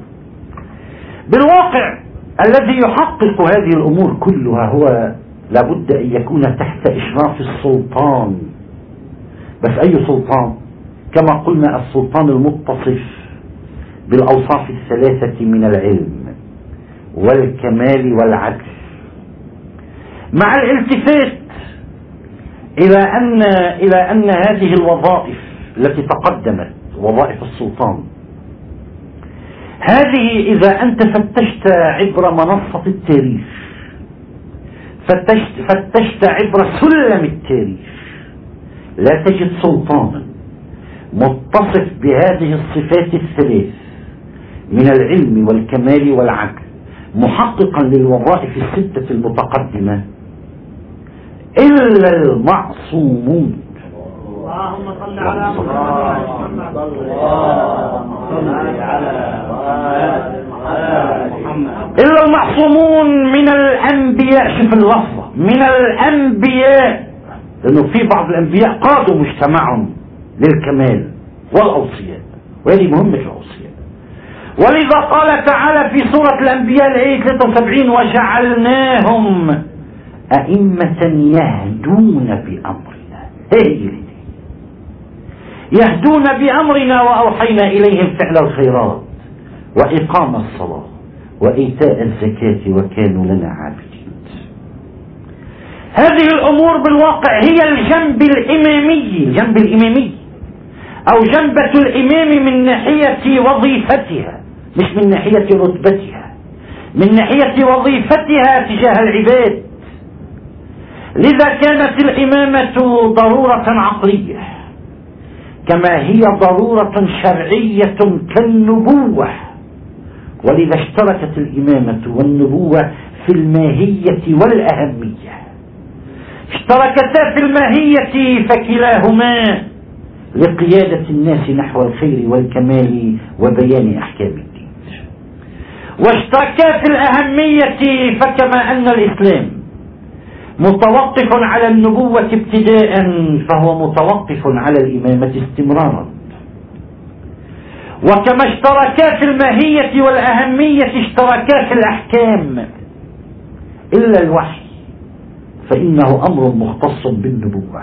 بالواقع الذي يحقق هذه الامور كلها هو لابد ان يكون تحت اشراف السلطان. بس اي سلطان؟ كما قلنا السلطان المتصف بالاوصاف الثلاثة من العلم والكمال والعدل، مع الالتفات الى ان الى ان هذه الوظائف التي تقدمت وظائف السلطان هذه اذا انت فتشت عبر منصة التاريخ، فتشت, فتشت عبر سلم التاريخ، لا تجد سلطانا متصف بهذه الصفات الثلاث من العلم والكمال والعدل محققا للوظائف الستة المتقدمة إلا المعصومون. اللهم صل على محمد. إلا المعصومون من الأنبياء. شوف اللفظة، من الأنبياء، لأنه في بعض الأنبياء قادوا مجتمعهم للكمال والأوصياء، وهذه مهمة الأوصياء. ولذا قال تعالى في سورة الأنبياء الآية ثلاثة وسبعين وجعلناهم أئمة يهدون بأمرنا. هي يهدون بأمرنا وأوحينا إليهم فعل الخيرات وإقام الصلاة وإيتاء الزكاة وكانوا لنا عابدين. هذه الأمور بالواقع هي الجنب الإمامي، الجنب الإمامي أو جنبة الإمام من ناحية وظيفتها، مش من ناحية رتبتها، من ناحية وظيفتها تجاه العباد. لذا كانت الإمامة ضرورة عقلية كما هي ضرورة شرعية كالنبوة، ولذا اشتركت الإمامة والنبوة في الماهية والأهمية. اشتركتا في الماهية فكلاهما لقيادة الناس نحو الخير والكمال وبيان أحكام الدين، واشتركا في الأهمية فكما أن الإسلام متوقف على النبوة ابتداء فهو متوقف على الإمامة استمرارا، وكما اشتركا في الماهية والأهمية اشتركا في الأحكام، إلا الوحي فإنه أمر مختص بالنبوة.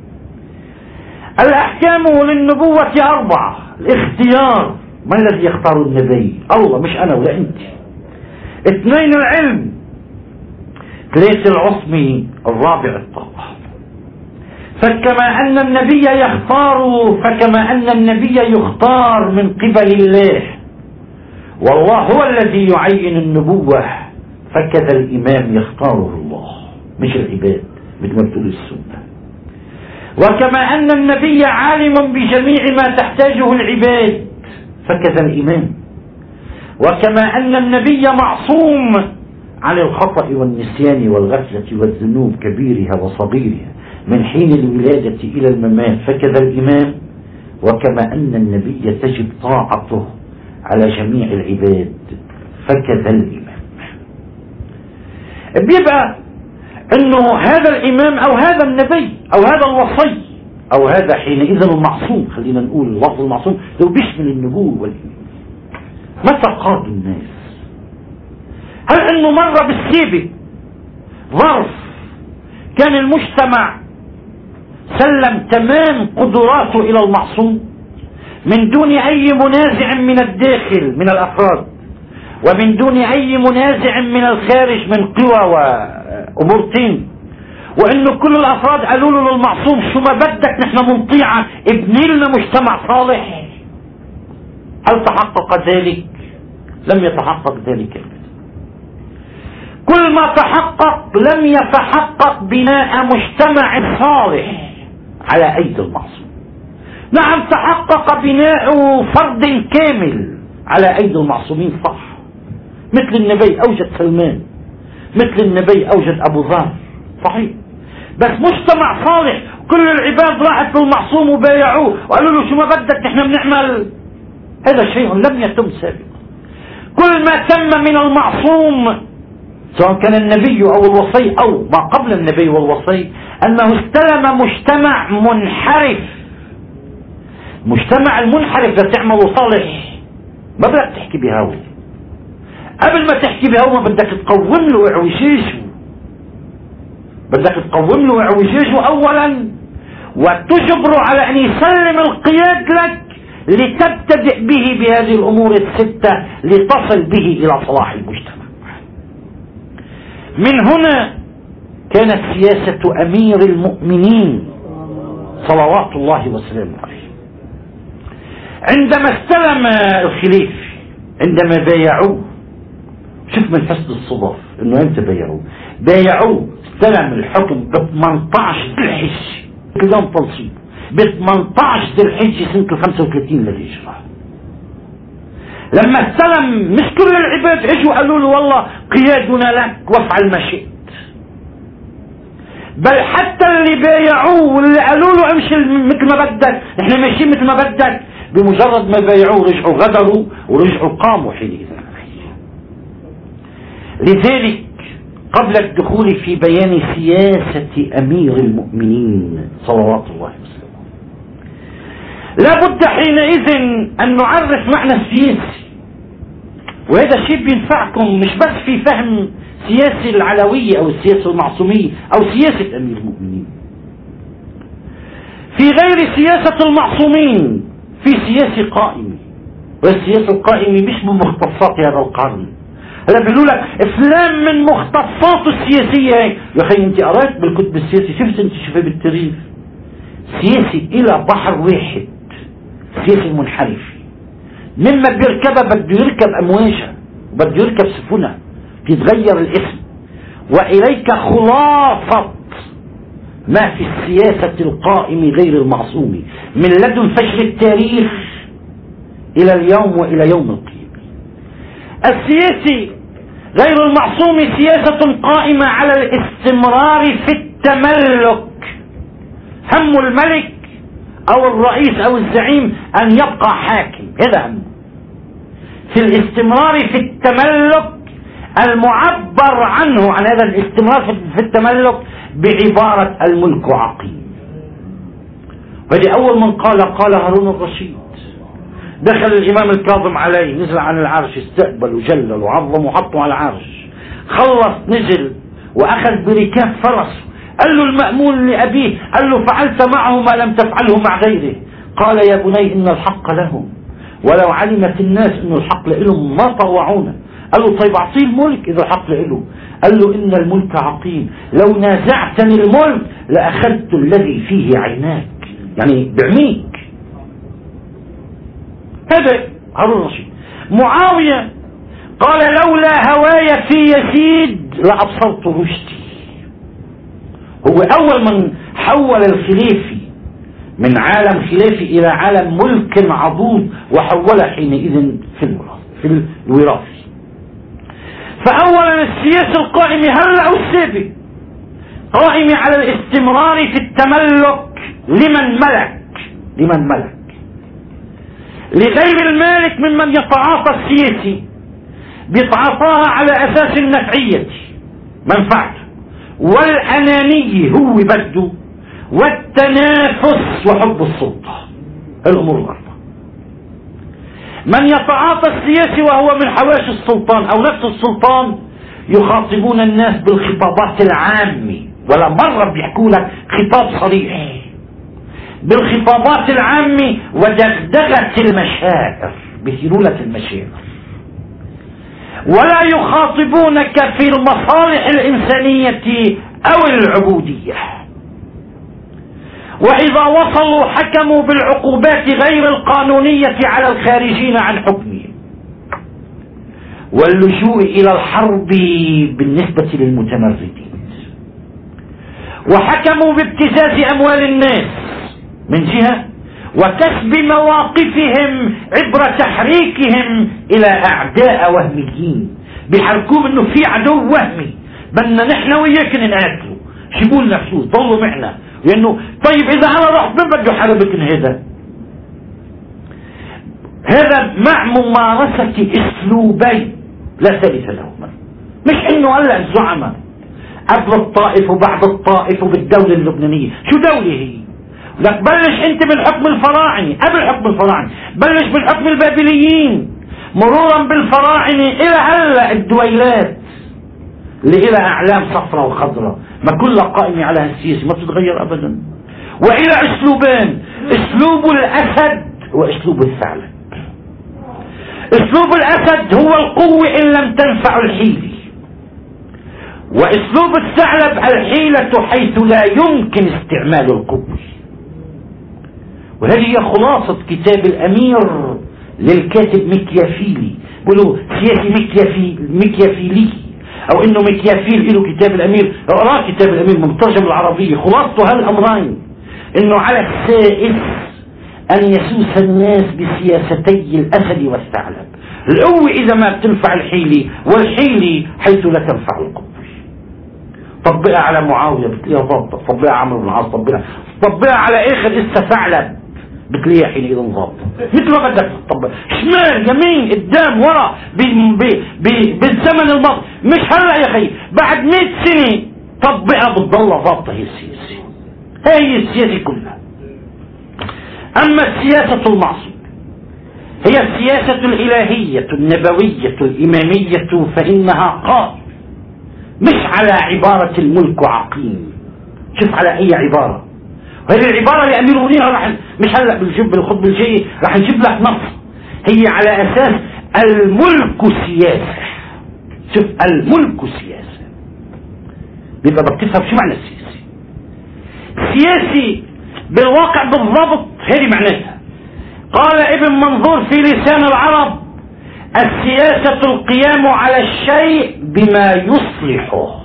الأحكام للنبوة أربعة: الاختيار، ما الذي يختار النبي؟ الله، مش أنا ولا أنت. اثنين العلم، ثلاثة العصم، الرابع الطاقة. فكما أن النبي يختار فكما أن النبي يختار من قبل الله، والله هو الذي يعين النبوة، فكذا الإمام يختاره الله مش العباد مثل ما بتقول السنة. وكما أن النبي عالم بجميع ما تحتاجه العباد، فكذا الإمام. وكما أن النبي معصوم عن الخطأ والنسيان والغفلة والذنوب كبيرها وصغيرها من حين الولادة إلى الممات، فكذا الإمام. وكما أن النبي تجب طاعته على جميع العباد، فكذا الإمام. بيبقى أنه هذا الإمام أو هذا النبي أو هذا الوصي أو هذا حينئذ المعصوم، خلينا نقول اللفظ المعصوم لو بيشمل النبوة والإمام. متى قاد الناس؟ هل أنه مر بالسيبة ظرف كان المجتمع سلم تمام قدراته إلى المعصوم من دون أي منازع من الداخل من الأفراد ومن دون أي منازع من الخارج من قوى وأمورتين، وإنه كل الأفراد قالوا له للمعصوم شو ما بدك نحن منطيعة، ابني لنا مجتمع صالح؟ هل تحقق ذلك؟ لم يتحقق ذلك أبدا. كل ما تحقق لم يتحقق بناء مجتمع صالح على أيدي المعصوم. نعم تحقق بناء فرد كامل على أيدي المعصومين، صح، مثل النبي أوجد سلمان، مثل النبي أوجد أبو ذر، صحيح، بس مجتمع صالح كل العباد راحت للمعصوم وبايعوه وقالوا له شو ما بدك نحن بنعمل، هذا شيء لم يتم سابقا. كل ما تم من المعصوم سواء كان النبي أو الوصي أو ما قبل النبي والوصي أنه استلم مجتمع منحرف. مجتمع المنحرف لا تعمله صالح ما بدك تحكي بهاو، قبل ما تحكي بهاو ما بدك تقوم له اعوجاجه، بدك تقوم له اعوجاجه أولا وتجبره على أن يسلم القياد لك لتبتدئ به بهذه الأمور الستة لتصل به إلى صلاح المجتمع. من هنا كانت سياسة أمير المؤمنين صلوات الله وسلامه عليه عندما استلم الخليفة، عندما بايعوه، شوف من حسن الصدف انه امتى بايعوه؟ بايعوه استلم الحكم ب ثمانية عشر ذي الحجة، كلهم تنصيب ب ثمانية عشر ذي الحجة سنة خمسة وثلاثين للهجرة. لما استلم مش كل العباد اجوا قالوا له والله قيادنا لك وافعل ما شئت، بل حتى اللي بايعوه واللي قالوا له امشي مثل ما بدك احنا ماشيين مثل ما بدك، بمجرد ما بايعوه رجعوا غدروا ورجعوا قاموا حينئذ. لذلك قبل الدخول في بيان سياسة أمير المؤمنين صلوات الله وسلامه لا بد حينئذ أن نعرف معنى السياسة، وهذا الشيء بينفعكم مش بس في فهم سياسة العلوية أو السياسة المعصومية أو سياسة أمير المؤمنين، في غير سياسة المعصومين في سياسة قائمة، والسياسة القائمة مش من مختصات هذا القرن. هلا بيقولوا لك فلان من مختصاته السياسيه هيك. يا اخي انت قرأت بالكتب السياسيه؟ شفت انت شوفي بالتاريخ سياسي الى بحر واحد، سياسي منحرف، مما بيركبها بده يركب امواجها وبده يركب سفنها يتغير الاسم. واليك خلاصه ما في السياسه القائم غير المعصوم من لدن فجر التاريخ الى اليوم والى يوم القيامه. السياسي غير المعصوم سياسة قائمة على الاستمرار في التملك. هم الملك او الرئيس او الزعيم ان يبقى حاكم، هذا همه، في الاستمرار في التملك المعبر عنه عن هذا الاستمرار في التملك بعبارة الملك عقيم. وهذه اول من قال قال هارون الرشيد. دخل الامام الكاظم عليه، نزل عن العرش، استقبل وجلل وعظم وحطه على العرش، خلص نزل واخذ بركاب فرس، قال له المأمون لأبيه، قال له فعلت معه ما لم تفعله مع غيره. قال يا بني إن الحق لهم ولو علمت الناس إن الحق لهم ما طوعونا. قال له طيب أعطيه الملك إذا الحق له. قال له إن الملك عقيم، لو نازعتني الملك لأخذت الذي فيه عيناك، يعني بعميك. هذا هارون الرشيد. معاوية قال لولا هواي في يزيد لأبصرت رشدي. هو أول من حول الخلافي من عالم خلافي إلى عالم ملك عضوض، وحول حينئذ في في الوراثة. فأولا السياسة القائمة هلا أو السابق قائمة على الاستمرار في التملك لمن ملك لمن ملك لغير المالك ممن يتعاطى السياسي بيتعاطاها على أساس النفعية منفعته والأنانية هو بده والتنافس وحب السلطة، الأمور الأربعة. من يتعاطى السياسي وهو من حواشي السلطان أو نفس السلطان يخاطبون الناس بالخطابات العامة، ولا مرة بيحكوا لك خطاب صريح، بالخطابات العامة ودغدغة المشاعر، بيثيروا لك المشاعر، ولا يخاطبونك في المصالح الإنسانية أو العبودية. وإذا وصلوا حكموا بالعقوبات غير القانونية على الخارجين عن حكمهم، واللجوء إلى الحرب بالنسبة للمتمردين، وحكموا بابتزاز أموال الناس من جهة، وكسب مواقفهم عبر تحريكهم إلى أعداء وهميين، بيحركوهم إنه في عدو وهمي بدنا نحن وياك نقاتله، جيبوا لنا فلوس ضلوا معنا، لأنه طيب إذا أنا رحت من بده يحاربك هذا هذا مع ممارسة أسلوبين لا ثالث لهما. مش إنه هلا الزعماء قبل الطائف وبعد الطائف وبالدولة اللبنانية، شو دولة هي؟ لك بلش انت بالحكم الفراعني، قبل حكم الفراعنة بلش بالحكم البابليين، مرورا بالفراعنة الى هلا الدويلات اللي لها اعلام صفراء وخضراء ما كلها قائمة على هالسياسة ما بتتغير ابدا. والى اسلوبين، اسلوب الاسد واسلوب الثعلب. اسلوب الاسد هو القوة ان لم تنفع الحيلة، واسلوب الثعلب الحيلة حيث لا يمكن استعمال القوة. وهذه هي خلاصة كتاب الأمير للكاتب ميكيافيلي، بيقولوا سياسي ميكيافيلي أو إنه ميكيافيل له كتاب الأمير. اقرأ كتاب الأمير مترجم العربية، خلاصته هالأمرين، إنه على السائس أن يسوس الناس بسياستي الأسد والثعلب. القوة إذا ما بتنفع الحيلة، والحيلة حيث لا تنفع القوة. طبقها على معاوية بتلاقيها ضابطة، طبقها على عمرو بن العاص، طبقها طبقها على آخر إسا ثعلب بتلاقيها حينئذ ضابطة، مثل ما بدك تطبق، شمال يمين قدام ورا بالزمن الماضي، مش هلا يا أخي بعد مئة سنة طبقها بتضل ضابطة. هي السياسة، هي السياسة كلها. أما السياسة المعصومة هي السياسة الإلهية النبوية الإمامية، فإنها قائمة مش على عبارة الملك عقيم، شوف على أي عبارة. وهذه العبارة لأمير المؤمنين رح مش هلا بالجب بالخطبة الجاية رح نجيب لك نص، هي على أساس الملك سياسة، شوف، الملك سياسة، بيبقى بتفهم شو معنى السياسي. سياسي بالواقع بالضبط هذه معناتها. قال ابن منظور في لسان العرب: السياسة القيام على الشيء بما يصلحه.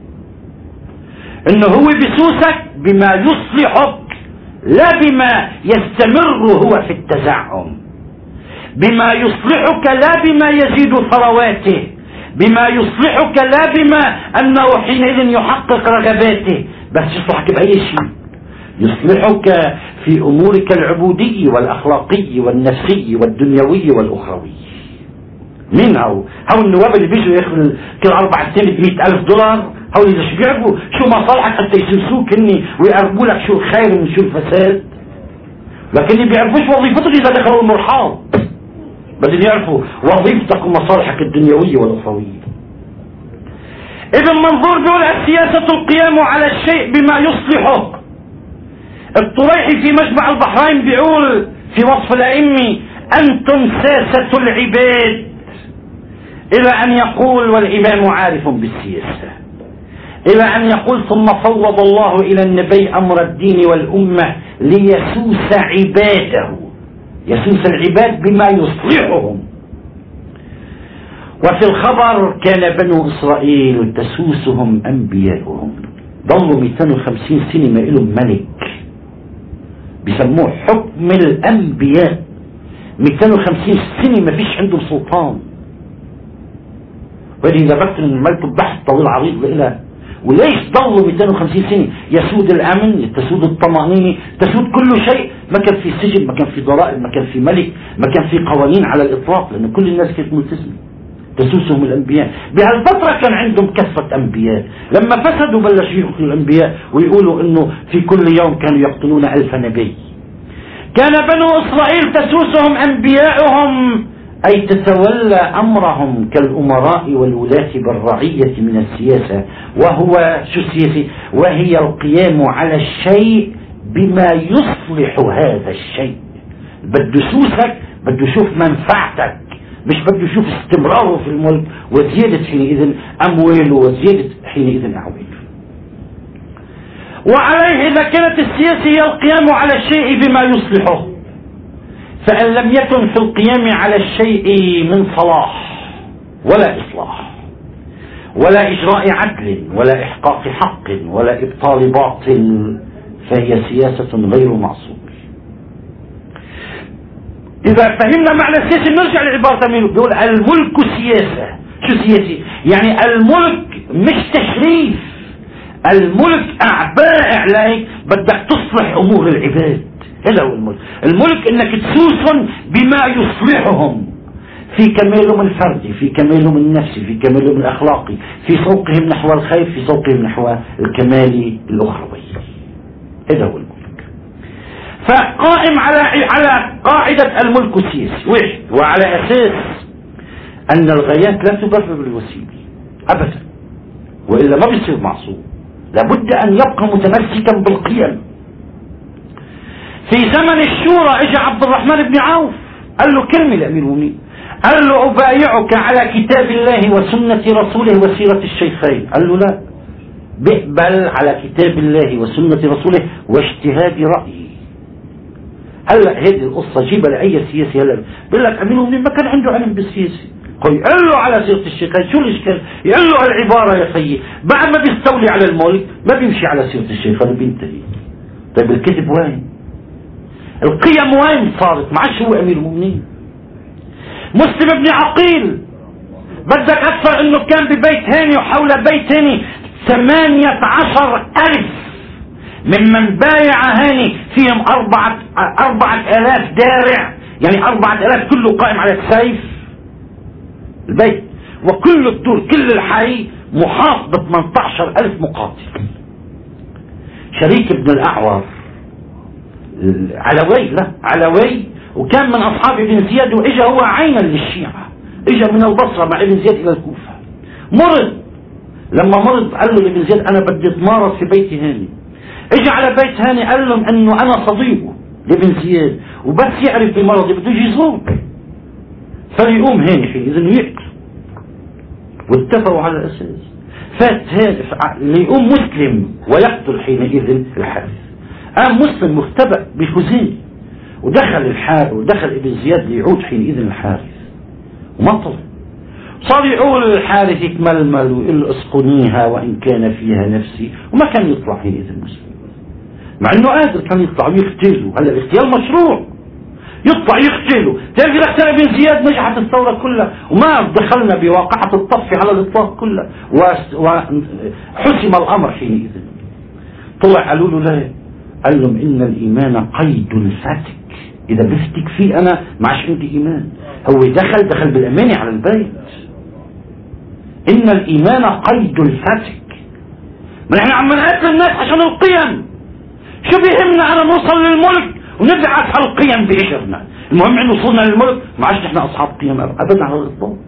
انه هو بسوسك بما يصلحك، لا بما يستمر هو في التزعم، بما يصلحك لا بما يزيد ثرواته، بما يصلحك لا بما انه حينئذ يحقق رغباته، بس يصلحك بأي شيء. يصلحك في امورك العبودية والاخلاقية والنفسية والدنيوية والاخروية. مين هو؟ هو النواب اللي بيجوا ياخذوا كل اربع سنين بمئة الف دولار، هو اللي مش بيعرفوا شو مصالحك حتى يسلسوك هني ويقربوا لك شو الخير من شو الفساد. لكن اللي بيعرفوش وظيفتهم اذا دخلوا المرحاض، بدهم يعرفوا وظيفتك ومصالحك الدنيوية والاخروية. ابن منظور بيقول: السياسة القيام على الشيء بما يصلحه. الطريحي في مجمع البحرين بيقول في وصف الأئمة: أنتم ساسة العباد، إلى أن يقول: والإمام عارف بالسياسة، إلى أن يقول: ثم فوض الله إلى النبي أمر الدين والأمة ليسوس عباده، يسوس العباد بما يصلحهم. وفي الخبر: كان بنو إسرائيل تسوسهم أنبياؤهم. ضلوا مئتين وخمسين سنة ما إلهم ملك، بيسموه حكم الأنبياء. مئتين وخمسين سنة ما فيش عندهم سلطان. وهذه إذا بكتن الملك بحث طويل عريض لإله. وليش ضلوا مئتين وخمسين سنة؟ يسود الأمن، تسود الطمأنينة، تسود كل شيء. ما كان في سجن، ما كان في ضرائب، ما كان في ملك، ما كان في قوانين على الإطلاق، لأن كل الناس كانت ملتزمة. تسوسهم الأنبياء. بهالفترة كان عندهم كثرة أنبياء. لما فسدوا بلشوا يقتلوا الأنبياء ويقولوا إنه في كل يوم كانوا يقتلون ألف نبي. كان بنو إسرائيل تسوسهم أنبياؤهم، أي تتولى أمرهم كالأمراء والولاة بالرعية من السياسة. وهو شو السياسة؟ وهي القيام على الشيء بما يصلح هذا الشيء. بده يسوسك، بده يشوف منفعتك، مش بده يشوف استمراره في الملك وزيادة حينئذ أمواله وزيادة حينئذ أعواله. وعليه إذا كانت السياسة هي القيام على الشيء بما يصلحه، فإن لم يكن في القيام على الشيء من صلاح ولا إصلاح ولا إجراء عدل ولا إحقاق حق ولا إبطال باطل، فهي سياسة غير معصومة. إذا فهمنا معنى السياسة نرجع لعبارة مين بيقول: الملك سياسة. شو سياسي؟ يعني الملك مش تشريف، الملك أعباء عليك، بدك تصلح أمور العباد. هذا هو الملك. الملك انك تسوسهم بما يصلحهم في كمالهم الفردي، في كمالهم النفسي، في كمالهم الاخلاقي، في سوقهم نحو الخير، في سوقهم نحو الكمال الاخروي. هذا هو الملك. فقائم على على قاعدة الملك السياسي واحد، وعلى اساس ان الغايات لا تبرر الوسيله ابدا، والا ما بيصير معصوم. لابد ان يبقى متمسكا بالقيم. في زمن الشورى اجى عبد الرحمن بن عوف قال له كلمة لأمير المؤمنين، قال له: أبايعك على كتاب الله وسنة رسوله وسيرة الشيخين. قال له: لا، بقبل على كتاب الله وسنة رسوله واجتهاد رأيي. هلا هذه القصة جيبها لأي سياسي. هلا بقول لك أمير المؤمنين ما كان عنده علم بالسياسة، قال له على سيرة الشيخين. شو الإشكال؟ يقول له العبارة يا سيدي بعد ما بيستولي على الملك ما بيمشي على سيرة الشيخين بينتهي. طيب الكذب وين؟ القيم وين صارت؟ ما عادش هو امير المؤمنين. مسلم بن عقيل بدك اكثر انه كان ببيت هاني وحول بيت هاني ثمانية عشر الف ممن بايع هاني فيهم اربعة اربعة الاف دارع، يعني اربعة الاف كله قائم على السيف البيت، وكل الدور كل الحي محاط ب ثمانية عشر الف مقاتل. شريك بن الاعور علوي، لا علوي، وكان من اصحاب ابن زياد، واجا هو عينا للشيعة، اجا من البصرة مع ابن زياد الى الكوفة. مرض، لما مرض قال له لابن زياد: انا بدي اتمارض في بيت هاني. اجا على بيت هاني قال لهم انه انا صديقه لابن زياد، وبس يعرف بمرضي بده يجي يزور، فليقوم هاني حين اذا يقتل. واتفقوا على الأساس. فات هذا ليقوم مسلم ويقتل حينئذ الحارث. قام مسلم مختبأ بخزي ودخل الحارث ودخل ابن زياد ليعود حينئذ الحارث وما طلع. صار يقول الحارث يتململ ويقول اسقنيها وإن كان فيها نفسي، وما كان يطلع حينئذ المسلم مع انه قادر كان يطلع ويقتله. هلا الاغتيال مشروع، يطلع يقتله. تلقى الاغتيال ابن زياد نجحت الثوره كلها وما دخلنا بواقعه الطف على الاطلاق كلها، وحسم الامر حينئذ. طلع قالوا له لا، قال لهم ان الايمان قيد الفتك، اذا بفتك فيه انا ما عادش عندي ايمان. هو دخل دخل بالامانه على البيت. ان الايمان قيد الفتك. ما احنا عم نقتل الناس عشان القيم، شو بيهمنا انا نوصل للملك ونبعث على القيم بإشرنا. المهم ان وصلنا للملك ما عادش احنا اصحاب قيم ابدا على الاطلاق.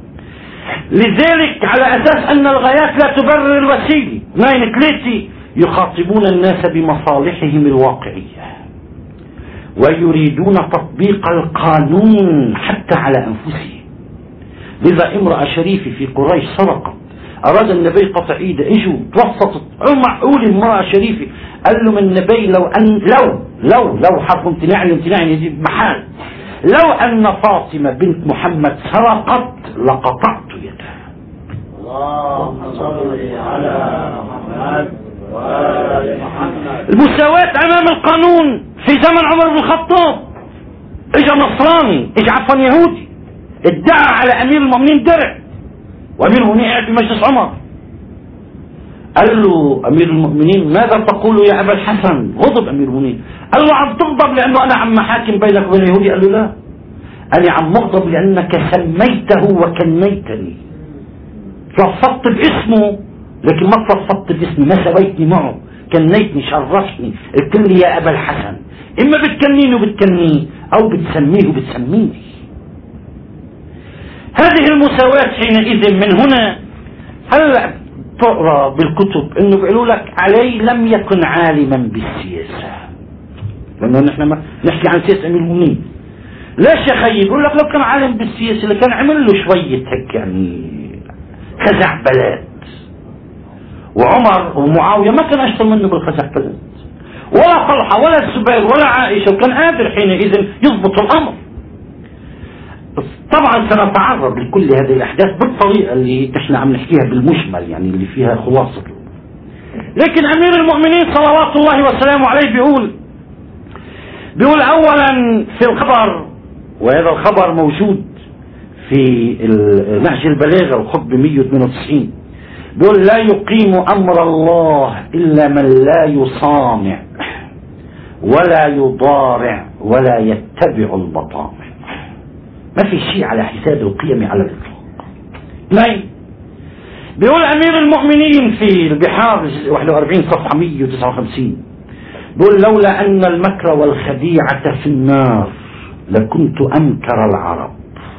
لذلك على اساس ان الغايات لا تبرر الوسيله، اثنين ثلاثه يخاطبون الناس بمصالحهم الواقعيه ويريدون تطبيق القانون حتى على انفسهم. لذا امرأة شريفة في قريش سرقت، اراد النبي قطع ايده، اجوا توسطت. معقول امرأة شريفة؟ قال لهم النبي لو ان لو لو لو حرف امتناع، الامتناع يجيب محال. لو ان فاطمة بنت محمد سرقت لقطعت يدها. اللهم صل على محمد وآل محمد. المساواة امام القانون في زمن عمر بن الخطاب. اجا نصراني، اجا عفوا يهودي، ادعى على امير المؤمنين درع، وامير المؤمنين قاعد في مجلس عمر. قال له امير المؤمنين ماذا تقول يا ابا الحسن؟ غضب امير المؤمنين. قال له عم تغضب لانه انا عم حاكم بينك وبين اليهودي؟ قال له لا، انا عم اغضب لانك سميته وكنيتني. تلفظت باسمه لكن ما تلفظت باسمي، ما سويتني معه، كنيتني، شرفتني، قلت لي يا ابا الحسن. اما بتكنيني وبتكنيه او بتسميه وبتسميني. هذه المساواة حينئذ. من هنا هلا تقرا بالكتب انه بيقولوا لك علي لم يكن عالما بالسياسه، لانه نحن ما نحكي عن سياسه امير المؤمنين. ليش يا خيي؟ بيقول لك لو كان عالم بالسياسه لكان عمل له شويه هيك يعني خزعبلات، وعمر ومعاويه ما كان اشطر منه بالخزعبلات، ولا طلحه ولا الزبير ولا عائشه، وكان قادر حينئذ يضبط الامر. طبعا سنتعرض لكل هذه الاحداث بالطريقه اللي احنا عم نحكيها بالمجمل، يعني اللي فيها خلاصه. لكن امير المؤمنين صلوات الله وسلامه عليه بيقول بيقول اولا في الخبر، وهذا الخبر موجود في نهج البلاغه الخطبه مئة واثنين وتسعين، بيقول لا يقيم امر الله الا من لا يصانع ولا يضارع ولا يتبع البطامع. ما في شيء على حساب القيم على الاطلاق. لا، بيقول امير المؤمنين في البحار واحد وأربعين صفحه مئة وتسعة وخمسين، بيقول لولا ان المكر والخديعه في النار لكنت امكر العرب.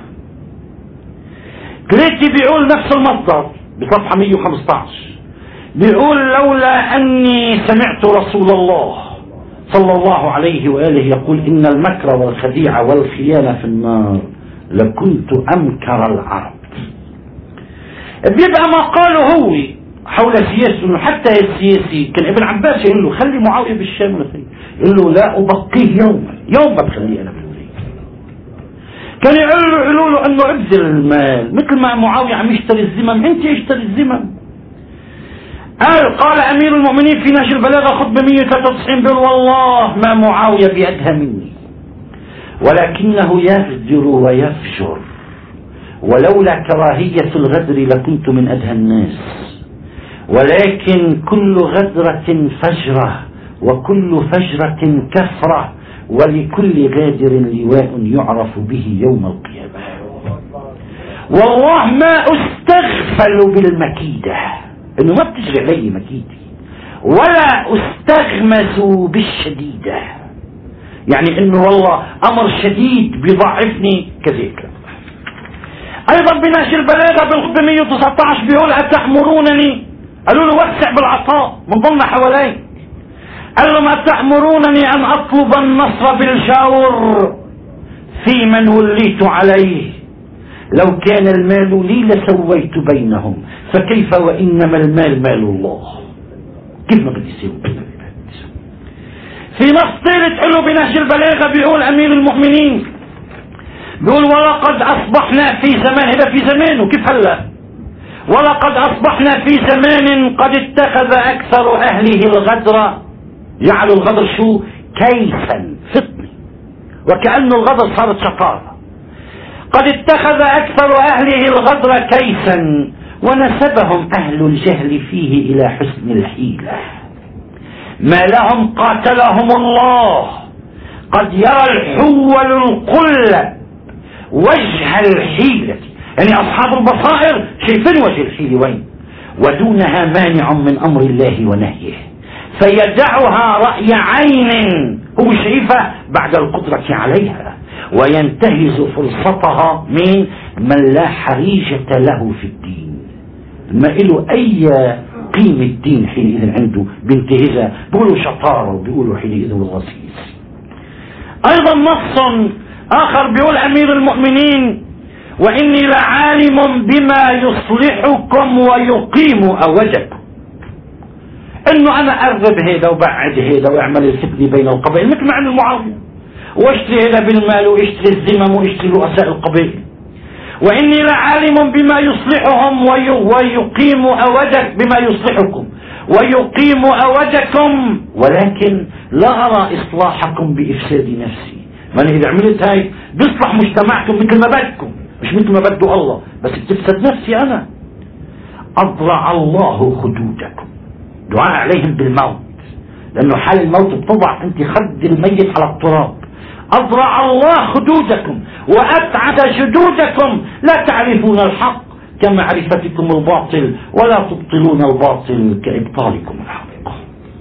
ثلاثه بيقول نفس المصدر بصفحه مئة وخمسة عشر، بيقول لولا اني سمعت رسول الله صلى الله عليه واله يقول ان المكر والخديعه والخيانه في النار لكنت امكر العرب. بيبقى ما قاله هو حول سياسته، انه حتى السياسي كان ابن عباس يقول له خلي معاويه بالشام ولا خلي، يقول له لا ابقيه يوما، يوم بتخليه انا بالوليد. كان يقول له يقولوا له انه ابذل المال مثل ما معاويه عم يشتري الزمم، انت اشتري الزمم. قال قال امير المؤمنين في نهج البلاغه خطبه مئة وثلاثة وتسعين، بيقول والله ما معاويه بأدهى مني ولكنه يغدر ويفجر، ولولا كراهية الغدر لكنت من أدهى الناس، ولكن كل غدرة فجرة وكل فجرة كفرة ولكل غادر لواء يعرف به يوم القيامة. والله ما استغفل بالمكيدة، انه ما بتجري علي مكيدي، ولا استغمس بالشديدة، يعني انه والله امر شديد بيضعفني كذلك. ايضا بنهج البلاغه بالخطبه مئة وتسعة عشر بيقول اتأمرونني، قالوا له وسع بالعطاء من ضمن حواليك، قال لهم اتأمرونني ان اطلب النصر بالجور في من وليت عليه، لو كان المال لي لسويت بينهم، فكيف وإنما المال مال الله. كيف ما بدي يصير بين العباد؟ في نص ثالث حلو بنهج البلاغة بيقول أمير المؤمنين، بيقول ولقد أصبحنا في زمان، هذا في زمانه كيف هلا، ولقد أصبحنا في زمان قد اتخذ أكثر أهله الغدر، جعلوا الغدر شو؟ كيسا، فطني، وكأنه الغدر صارت شطارة. قد اتخذ أكثر أهله الغدر كيسا، ونسبهم أهل الجهل فيه إلى حسن الحيلة. ما لهم قاتلهم الله، قد يرى الحول القلب وجه الحيلة، يعني أصحاب البصائر شايفين وجه الحيلة وين، ودونها مانع من أمر الله ونهيه، فيدعها رأي عين هو شايفها بعد القدرة عليها، وينتهز فرصتها من من لا حريجة له في الدين، ما له أي قيمة الدين حينئذ عنده بينتهزها، بيقولوا شطارة وبيقولوا حينئذ الغصيص. أيضا نص آخر بيقول أمير المؤمنين وإني لعالم بما يصلحكم ويقيم أوجكم، إنه أنا أرغب هيدا وبعد هيدا وأعمل الفتنة بين القبائل مثل ما عمل معاوية، واشتري هيدا بالمال واشتري الزمم واشتري رؤساء القبائل. وإني لعالم بما يصلحهم ويقيم أوجك، بما يصلحكم ويقيم أوجكم، ولكن لا أرى إصلاحكم بإفساد نفسي. ما أنا إذا عملت هاي بيصلح مجتمعكم مثل ما بدكم، مش مثل ما بده الله، بس بتفسد نفسي أنا. أضرع الله خدودكم، دعاء عليهم بالموت، لأنه حال الموت بتضع أنت خد الميت على التراب. أضرع الله خدودكم وأبعد جدودكم، لا تعرفون الحق كمعرفتكم الباطل، ولا تبطلون الباطل كإبطالكم الحق.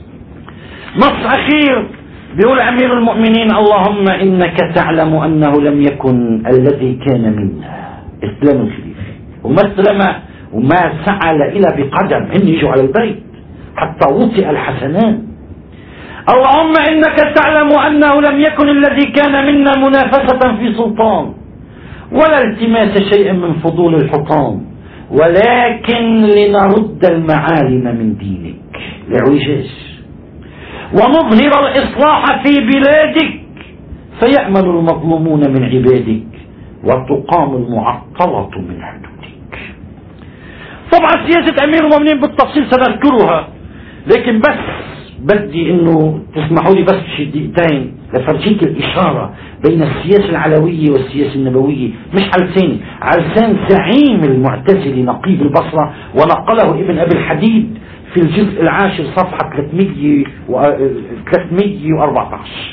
نص أخير بيقول أمير المؤمنين اللهم إنك تعلم أنه لم يكن الذي كان منا إسلام الخليفة، وما استلم وما سعى إلى بقدم إن يجوا على البيت حتى وطئ الحسنان. اللهم إنك تعلم أنه لم يكن الذي كان منا منافسة في سلطان ولا التماس شيء من فضول الحطام، ولكن لنرد المعالم من دينك لعوجاج، ونظهر الإصلاح في بلادك، فيأمل المظلومون من عبادك، وتقام المعطلة من حدودك. طبعا سياسة أمير المؤمنين بالتفصيل سنذكرها، لكن بس بدي انه تسمحوا لي بس شي دقيقتين لفرجيك الاشاره بين السياسه العلويه والسياسه النبويه، مش على لسان على لسان زعيم المعتزلي نقيب البصره، ونقله ابن ابي الحديد في الجزء العاشر صفحه ثلاثمئة وأربعة عشر.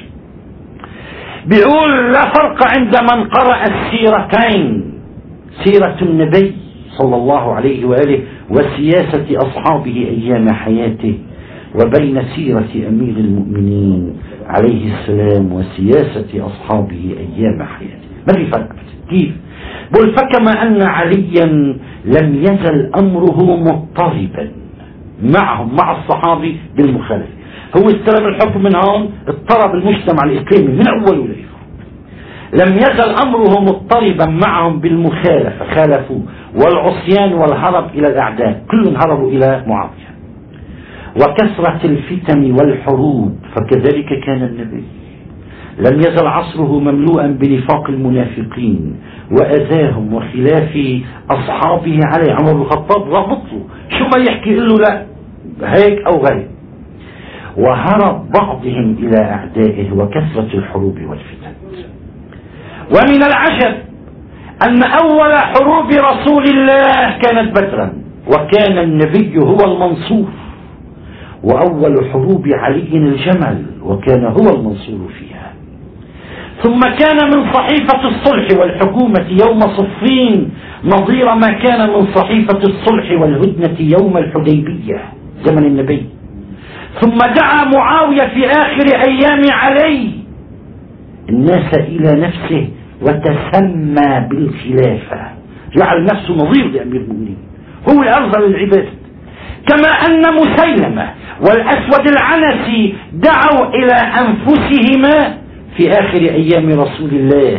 بيقول لا فرق عند من قرأ السيرتين، سيره النبي صلى الله عليه واله وسياسه اصحابه ايام حياته، وبين سيرة أمير المؤمنين عليه السلام وسياسة أصحابه أيام حياته. ما في فرق. كيف؟ بقول فكما أن عليا لم يزل أمره مضطربا معهم مع الصحابي بالمخالفة، هو استلم الحكم من هون اضطرب المجتمع الإسلامي من أول وليفه، لم يزل أمره مضطربا معهم بالمخالفة، خالفوا والعصيان والهرب إلى الأعداء، كلهم هربوا إلى معاوية، وكثرة الفتن والحروب، فكذلك كان النبي، لم يزل عصره مملوءا بنفاق المنافقين وأذاهم وخلاف أصحابه عليه. عمر بن الخطاب رابطه شو ما يحكي له لا هيك أو غير، وهرب بعضهم إلى أعدائه وكثرة الحروب والفتن. ومن العجب أن أول حروب رسول الله كانت بدرا، وكان النبي هو المنصور، وأول حروب علي الجمل، وكان هو المنصور فيها. ثم كان من صحيفة الصلح والحكومة يوم صفين نظير ما كان من صحيفة الصلح والهدنة يوم الحديبية زمن النبي. ثم دعا معاوية في آخر أيام علي الناس إلى نفسه وتسمى بالخلافة، جعل نفسه نظير لأمير المؤمنين، هو الأفضل للعباد. كما أن مسيلمة والأسود العنسي دعوا إلى أنفسهما في آخر أيام رسول الله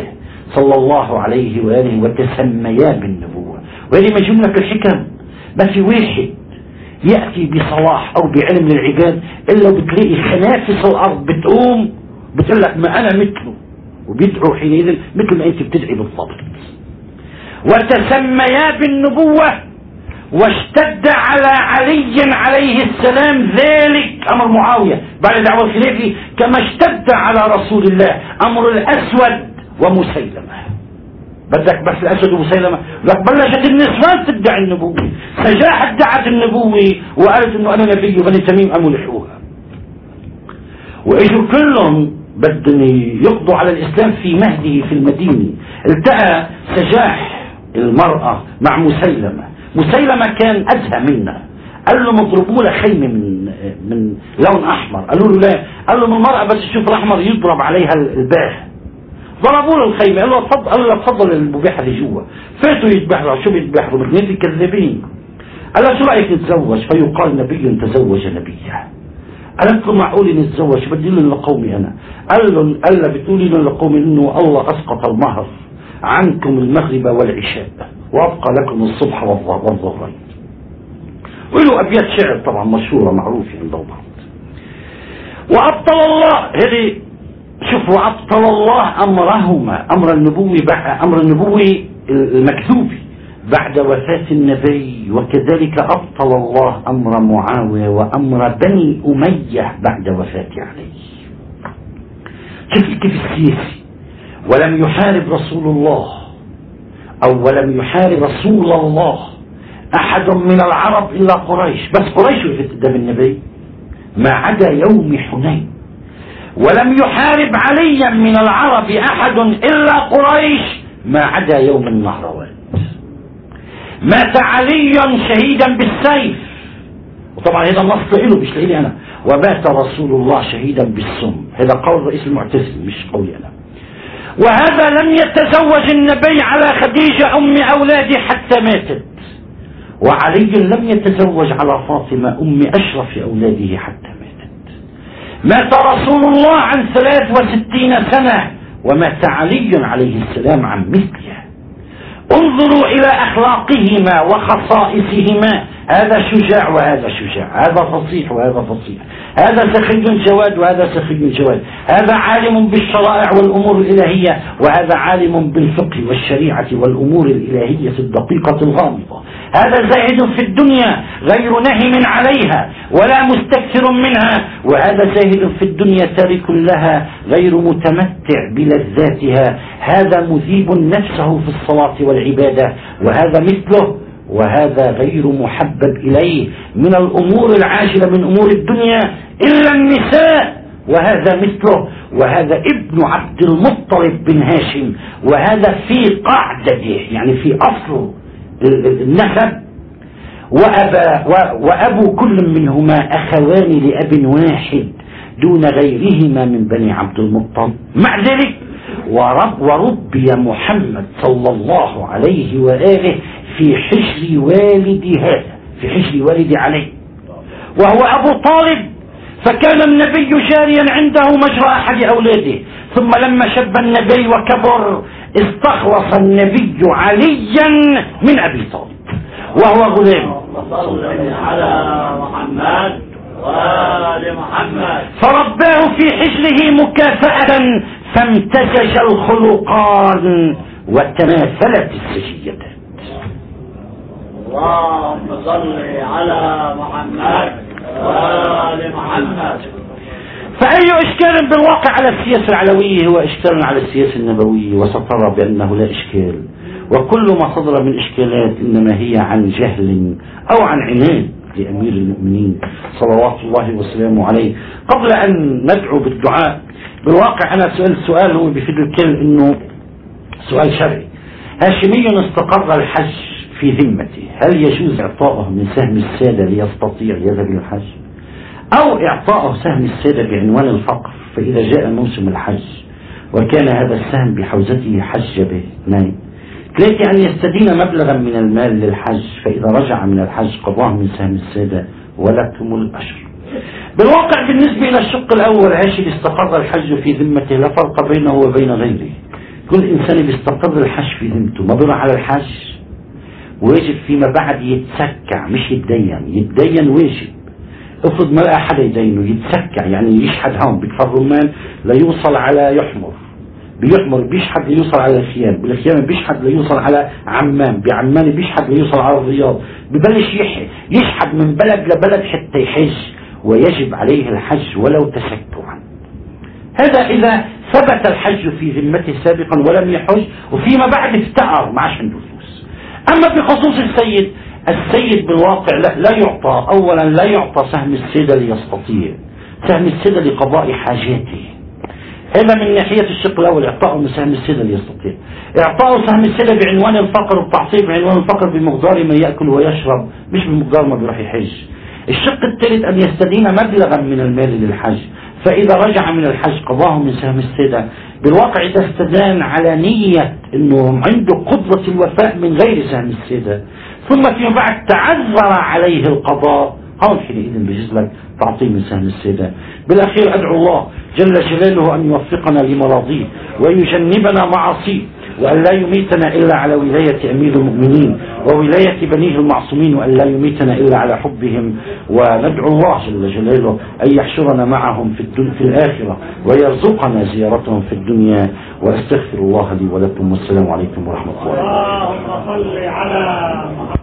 صلى الله عليه وآله وتسميا بالنبوة. وهذه ما جملة الحكم، ما في واحد يأتي بصلاح أو بعلم للعباد إلا بتلاقي خنافس الأرض بتقوم بتقول لك ما أنا مثله، وبيدعو حينئذ مثل ما أنت بتدعي بالضبط. وتسميا بالنبوة، واشتد على علي عليه السلام ذلك أمر معاوية بعد دعوة الخلافة كما اشتد على رسول الله أمر الأسود ومسيلمة. بدك بس الأسود ومسيلمة؟ لك بلشت النسوان تدعي النبوة، سجاح ادعت النبوة وقالت انه انا نبي، وبني تميم قاموا لحقوها واجوا كلهم بدهم يقضوا على الاسلام في مهده في المدينة. التقى سجاح المرأة مع مسيلمة، مسيلمة كان أزهى منها، قال له اضربوا له خيمة من من لون أحمر، قالوا له لا، قال له من المرأة بس تشوف الأحمر يضرب عليها الباح. ضربوا له الخيمة، قال له تفضل، قال له تفضل المباحة اللي جوا. فاتوا يذبحوا، شو بيذبحوا؟ باثنين كذابين. قال له شو رأيك نتزوج؟ فيقال نبي تزوج نبيا. قالت له معقول نتزوج؟ بدي لهم لقومي أنا. قال له قال له بتقولي لهم لقومي إنه الله أسقط المهر عنكم المغرب والعشاء وأبقى لكم الصبح والظهرين. وله أبيات شعر طبعا مشهورة معروفة عند بعض. وأبطل الله، هذه شوفوا، أبطل الله أمرهما، أمر النبوة أمر النبوة المكذوب بعد وفاة النبي، وكذلك أبطل الله أمر معاوية وأمر بني أمية بعد وفاة علي. شوف كيف السياسي، ولم يحارب رسول الله أو ولم يحارب رسول الله أحد من العرب إلا قريش، بس قريش وقفت قدام النبي ما عدا يوم حنين. ولم يحارب عليا من العرب أحد إلا قريش ما عدا يوم النهروان. مات علي شهيدا بالسيف، وطبعا هذا النص له مش لي أنا، ومات رسول الله شهيدا بالسم، هذا قول رئيس المعتزلة مش قولي أنا. وهذا لم يتزوج النبي على خديجة أم أولاده حتى ماتت، وعلي لم يتزوج على فاطمة أم أشرف أولاده حتى ماتت. مات رسول الله عن ثلاث وستين سنة، ومات علي عليه السلام عن مثله. انظروا إلى أخلاقهما وخصائصهما، هذا شجاع وهذا شجاع، هذا فصيح وهذا فصيح، هذا سخي جواد وهذا سخي جواد، هذا عالم بالشرائع والأمور الإلهية وهذا عالم بالفقه والشريعة والأمور الإلهية الدقيقة الغامضة، هذا زاهد في الدنيا غير نهم عليها ولا مستكثر منها، وهذا زاهد في الدنيا تارك لها غير متمتع بلذاتها، هذا مذيب نفسه في الصلاة والعبادة وهذا مثله، وهذا غير محبب إليه من الأمور العاجلة من أمور الدنيا إلا النساء، وهذا مثله، وهذا ابن عبد المطلب بن هاشم، وهذا في قاعدته يعني في أصل النسب، وأبا وأبو كل منهما أخوان لأب واحد دون غيرهما من بني عبد المطلب. مع ذلك ورب وربي محمد صلى الله عليه وآله في حجر والد هذا، في حجر والد علي، وهو أبو طالب، فكان النبي جاريا عنده مجرى أحد أولاده، ثم لما شب النبي وكبر استخلص النبي عليا من أبي طالب وهو غلام، على محمد وآل محمد، فرباه في حجره مكافأة فامتزج الخلقان وتماثلت السجيتان. اللهم صل على محمد وآل محمد. فأي إشكال بالواقع على السياسة العلوية هو إشكال على السياسة النبوية، وسترى بأنه لا إشكال، وكل ما صدر من إشكالات إنما هي عن جهل أو عن عناد لأمير المؤمنين صلوات الله وسلامه عليه. قبل أن ندعو بالدعاء، بالواقع أنا سألت سؤال هو بفيد الكل إنه سؤال شرعي، هاشمي استقر الحج في ذمته، هل يجوز إعطائه من سهم السادة ليستطيع يذهب للحج، أو إعطائه سهم السادة بعنوان الفقر فإذا جاء موسم الحج وكان هذا السهم بحوزته حج به؟ اثنين. ثلاثة، أن يستدين مبلغا من المال للحج فإذا رجع من الحج قضاه من سهم السادة ولكم الأجر. بالواقع بالنسبة إلى الشق الأول، هاشم استقر الحج في ذمته لا فرق بينه وبين غيره، كل إنسان بيستقر الحج في ذمته ما بيروح على الحج واجب فيما بعد يتسكع مش يتدين. يتدين واجب. افرض ما لقى حدا يدينه يتسكع يعني يشحد هون بكفر الرمان ليوصل على يحمر، بيحمر بيشحد ليوصل على الخيام، بالخيام بيشحد ليوصل على عمان، بعمان بيشحد ليوصل على الرياض، ببلش يشحد من بلد لبلد حتى يحج، ويجب عليه الحج ولو تسكعا. هذا إذا ثبت الحج في ذمته سابقا ولم يحج، وفيما بعد افتقر ما عادش عنده فلوس. أما بخصوص السيد، السيد بالواقع لا, لا يعطى، أولا لا يعطى سهم السيدة ليستطيع، سهم السيدة لقضاء حاجاته. هذا من ناحية الشق الأول، إعطاءه من سهم السيدة ليستطيع. إعطاءه سهم السيدة بعنوان الفقر والتعصيب بعنوان الفقر بمقدار ما يأكل ويشرب مش بمقدار ما بيروح يحج. الشق الثالث أن يستدين مبلغا من المال للحج، فإذا رجع من الحج قضاه من سهم السيدة. بالواقع إذا استدان على نية أنه عنده قدرة الوفاء من غير سهم السيدة ثم فيما بعد تعذر عليه القضاء، هون حينئذ بيجوز لك تعطيه من سهم السيدة. بالأخير أدعو الله جل جلاله أن يوفقنا لمراضيه ويجنبنا معاصيه، وأن لا يميتنا إلا على ولاية أمير المؤمنين وولاية بنيه المعصومين، وأن لا يميتنا إلا على حبهم. وندعو الله جل جلاله أن يحشرنا معهم في الدنيا في الآخرة ويرزقنا زيارتهم في الدنيا. وأستغفر الله لي ولكم، والسلام عليكم ورحمة الله. اللهم صل على محمد.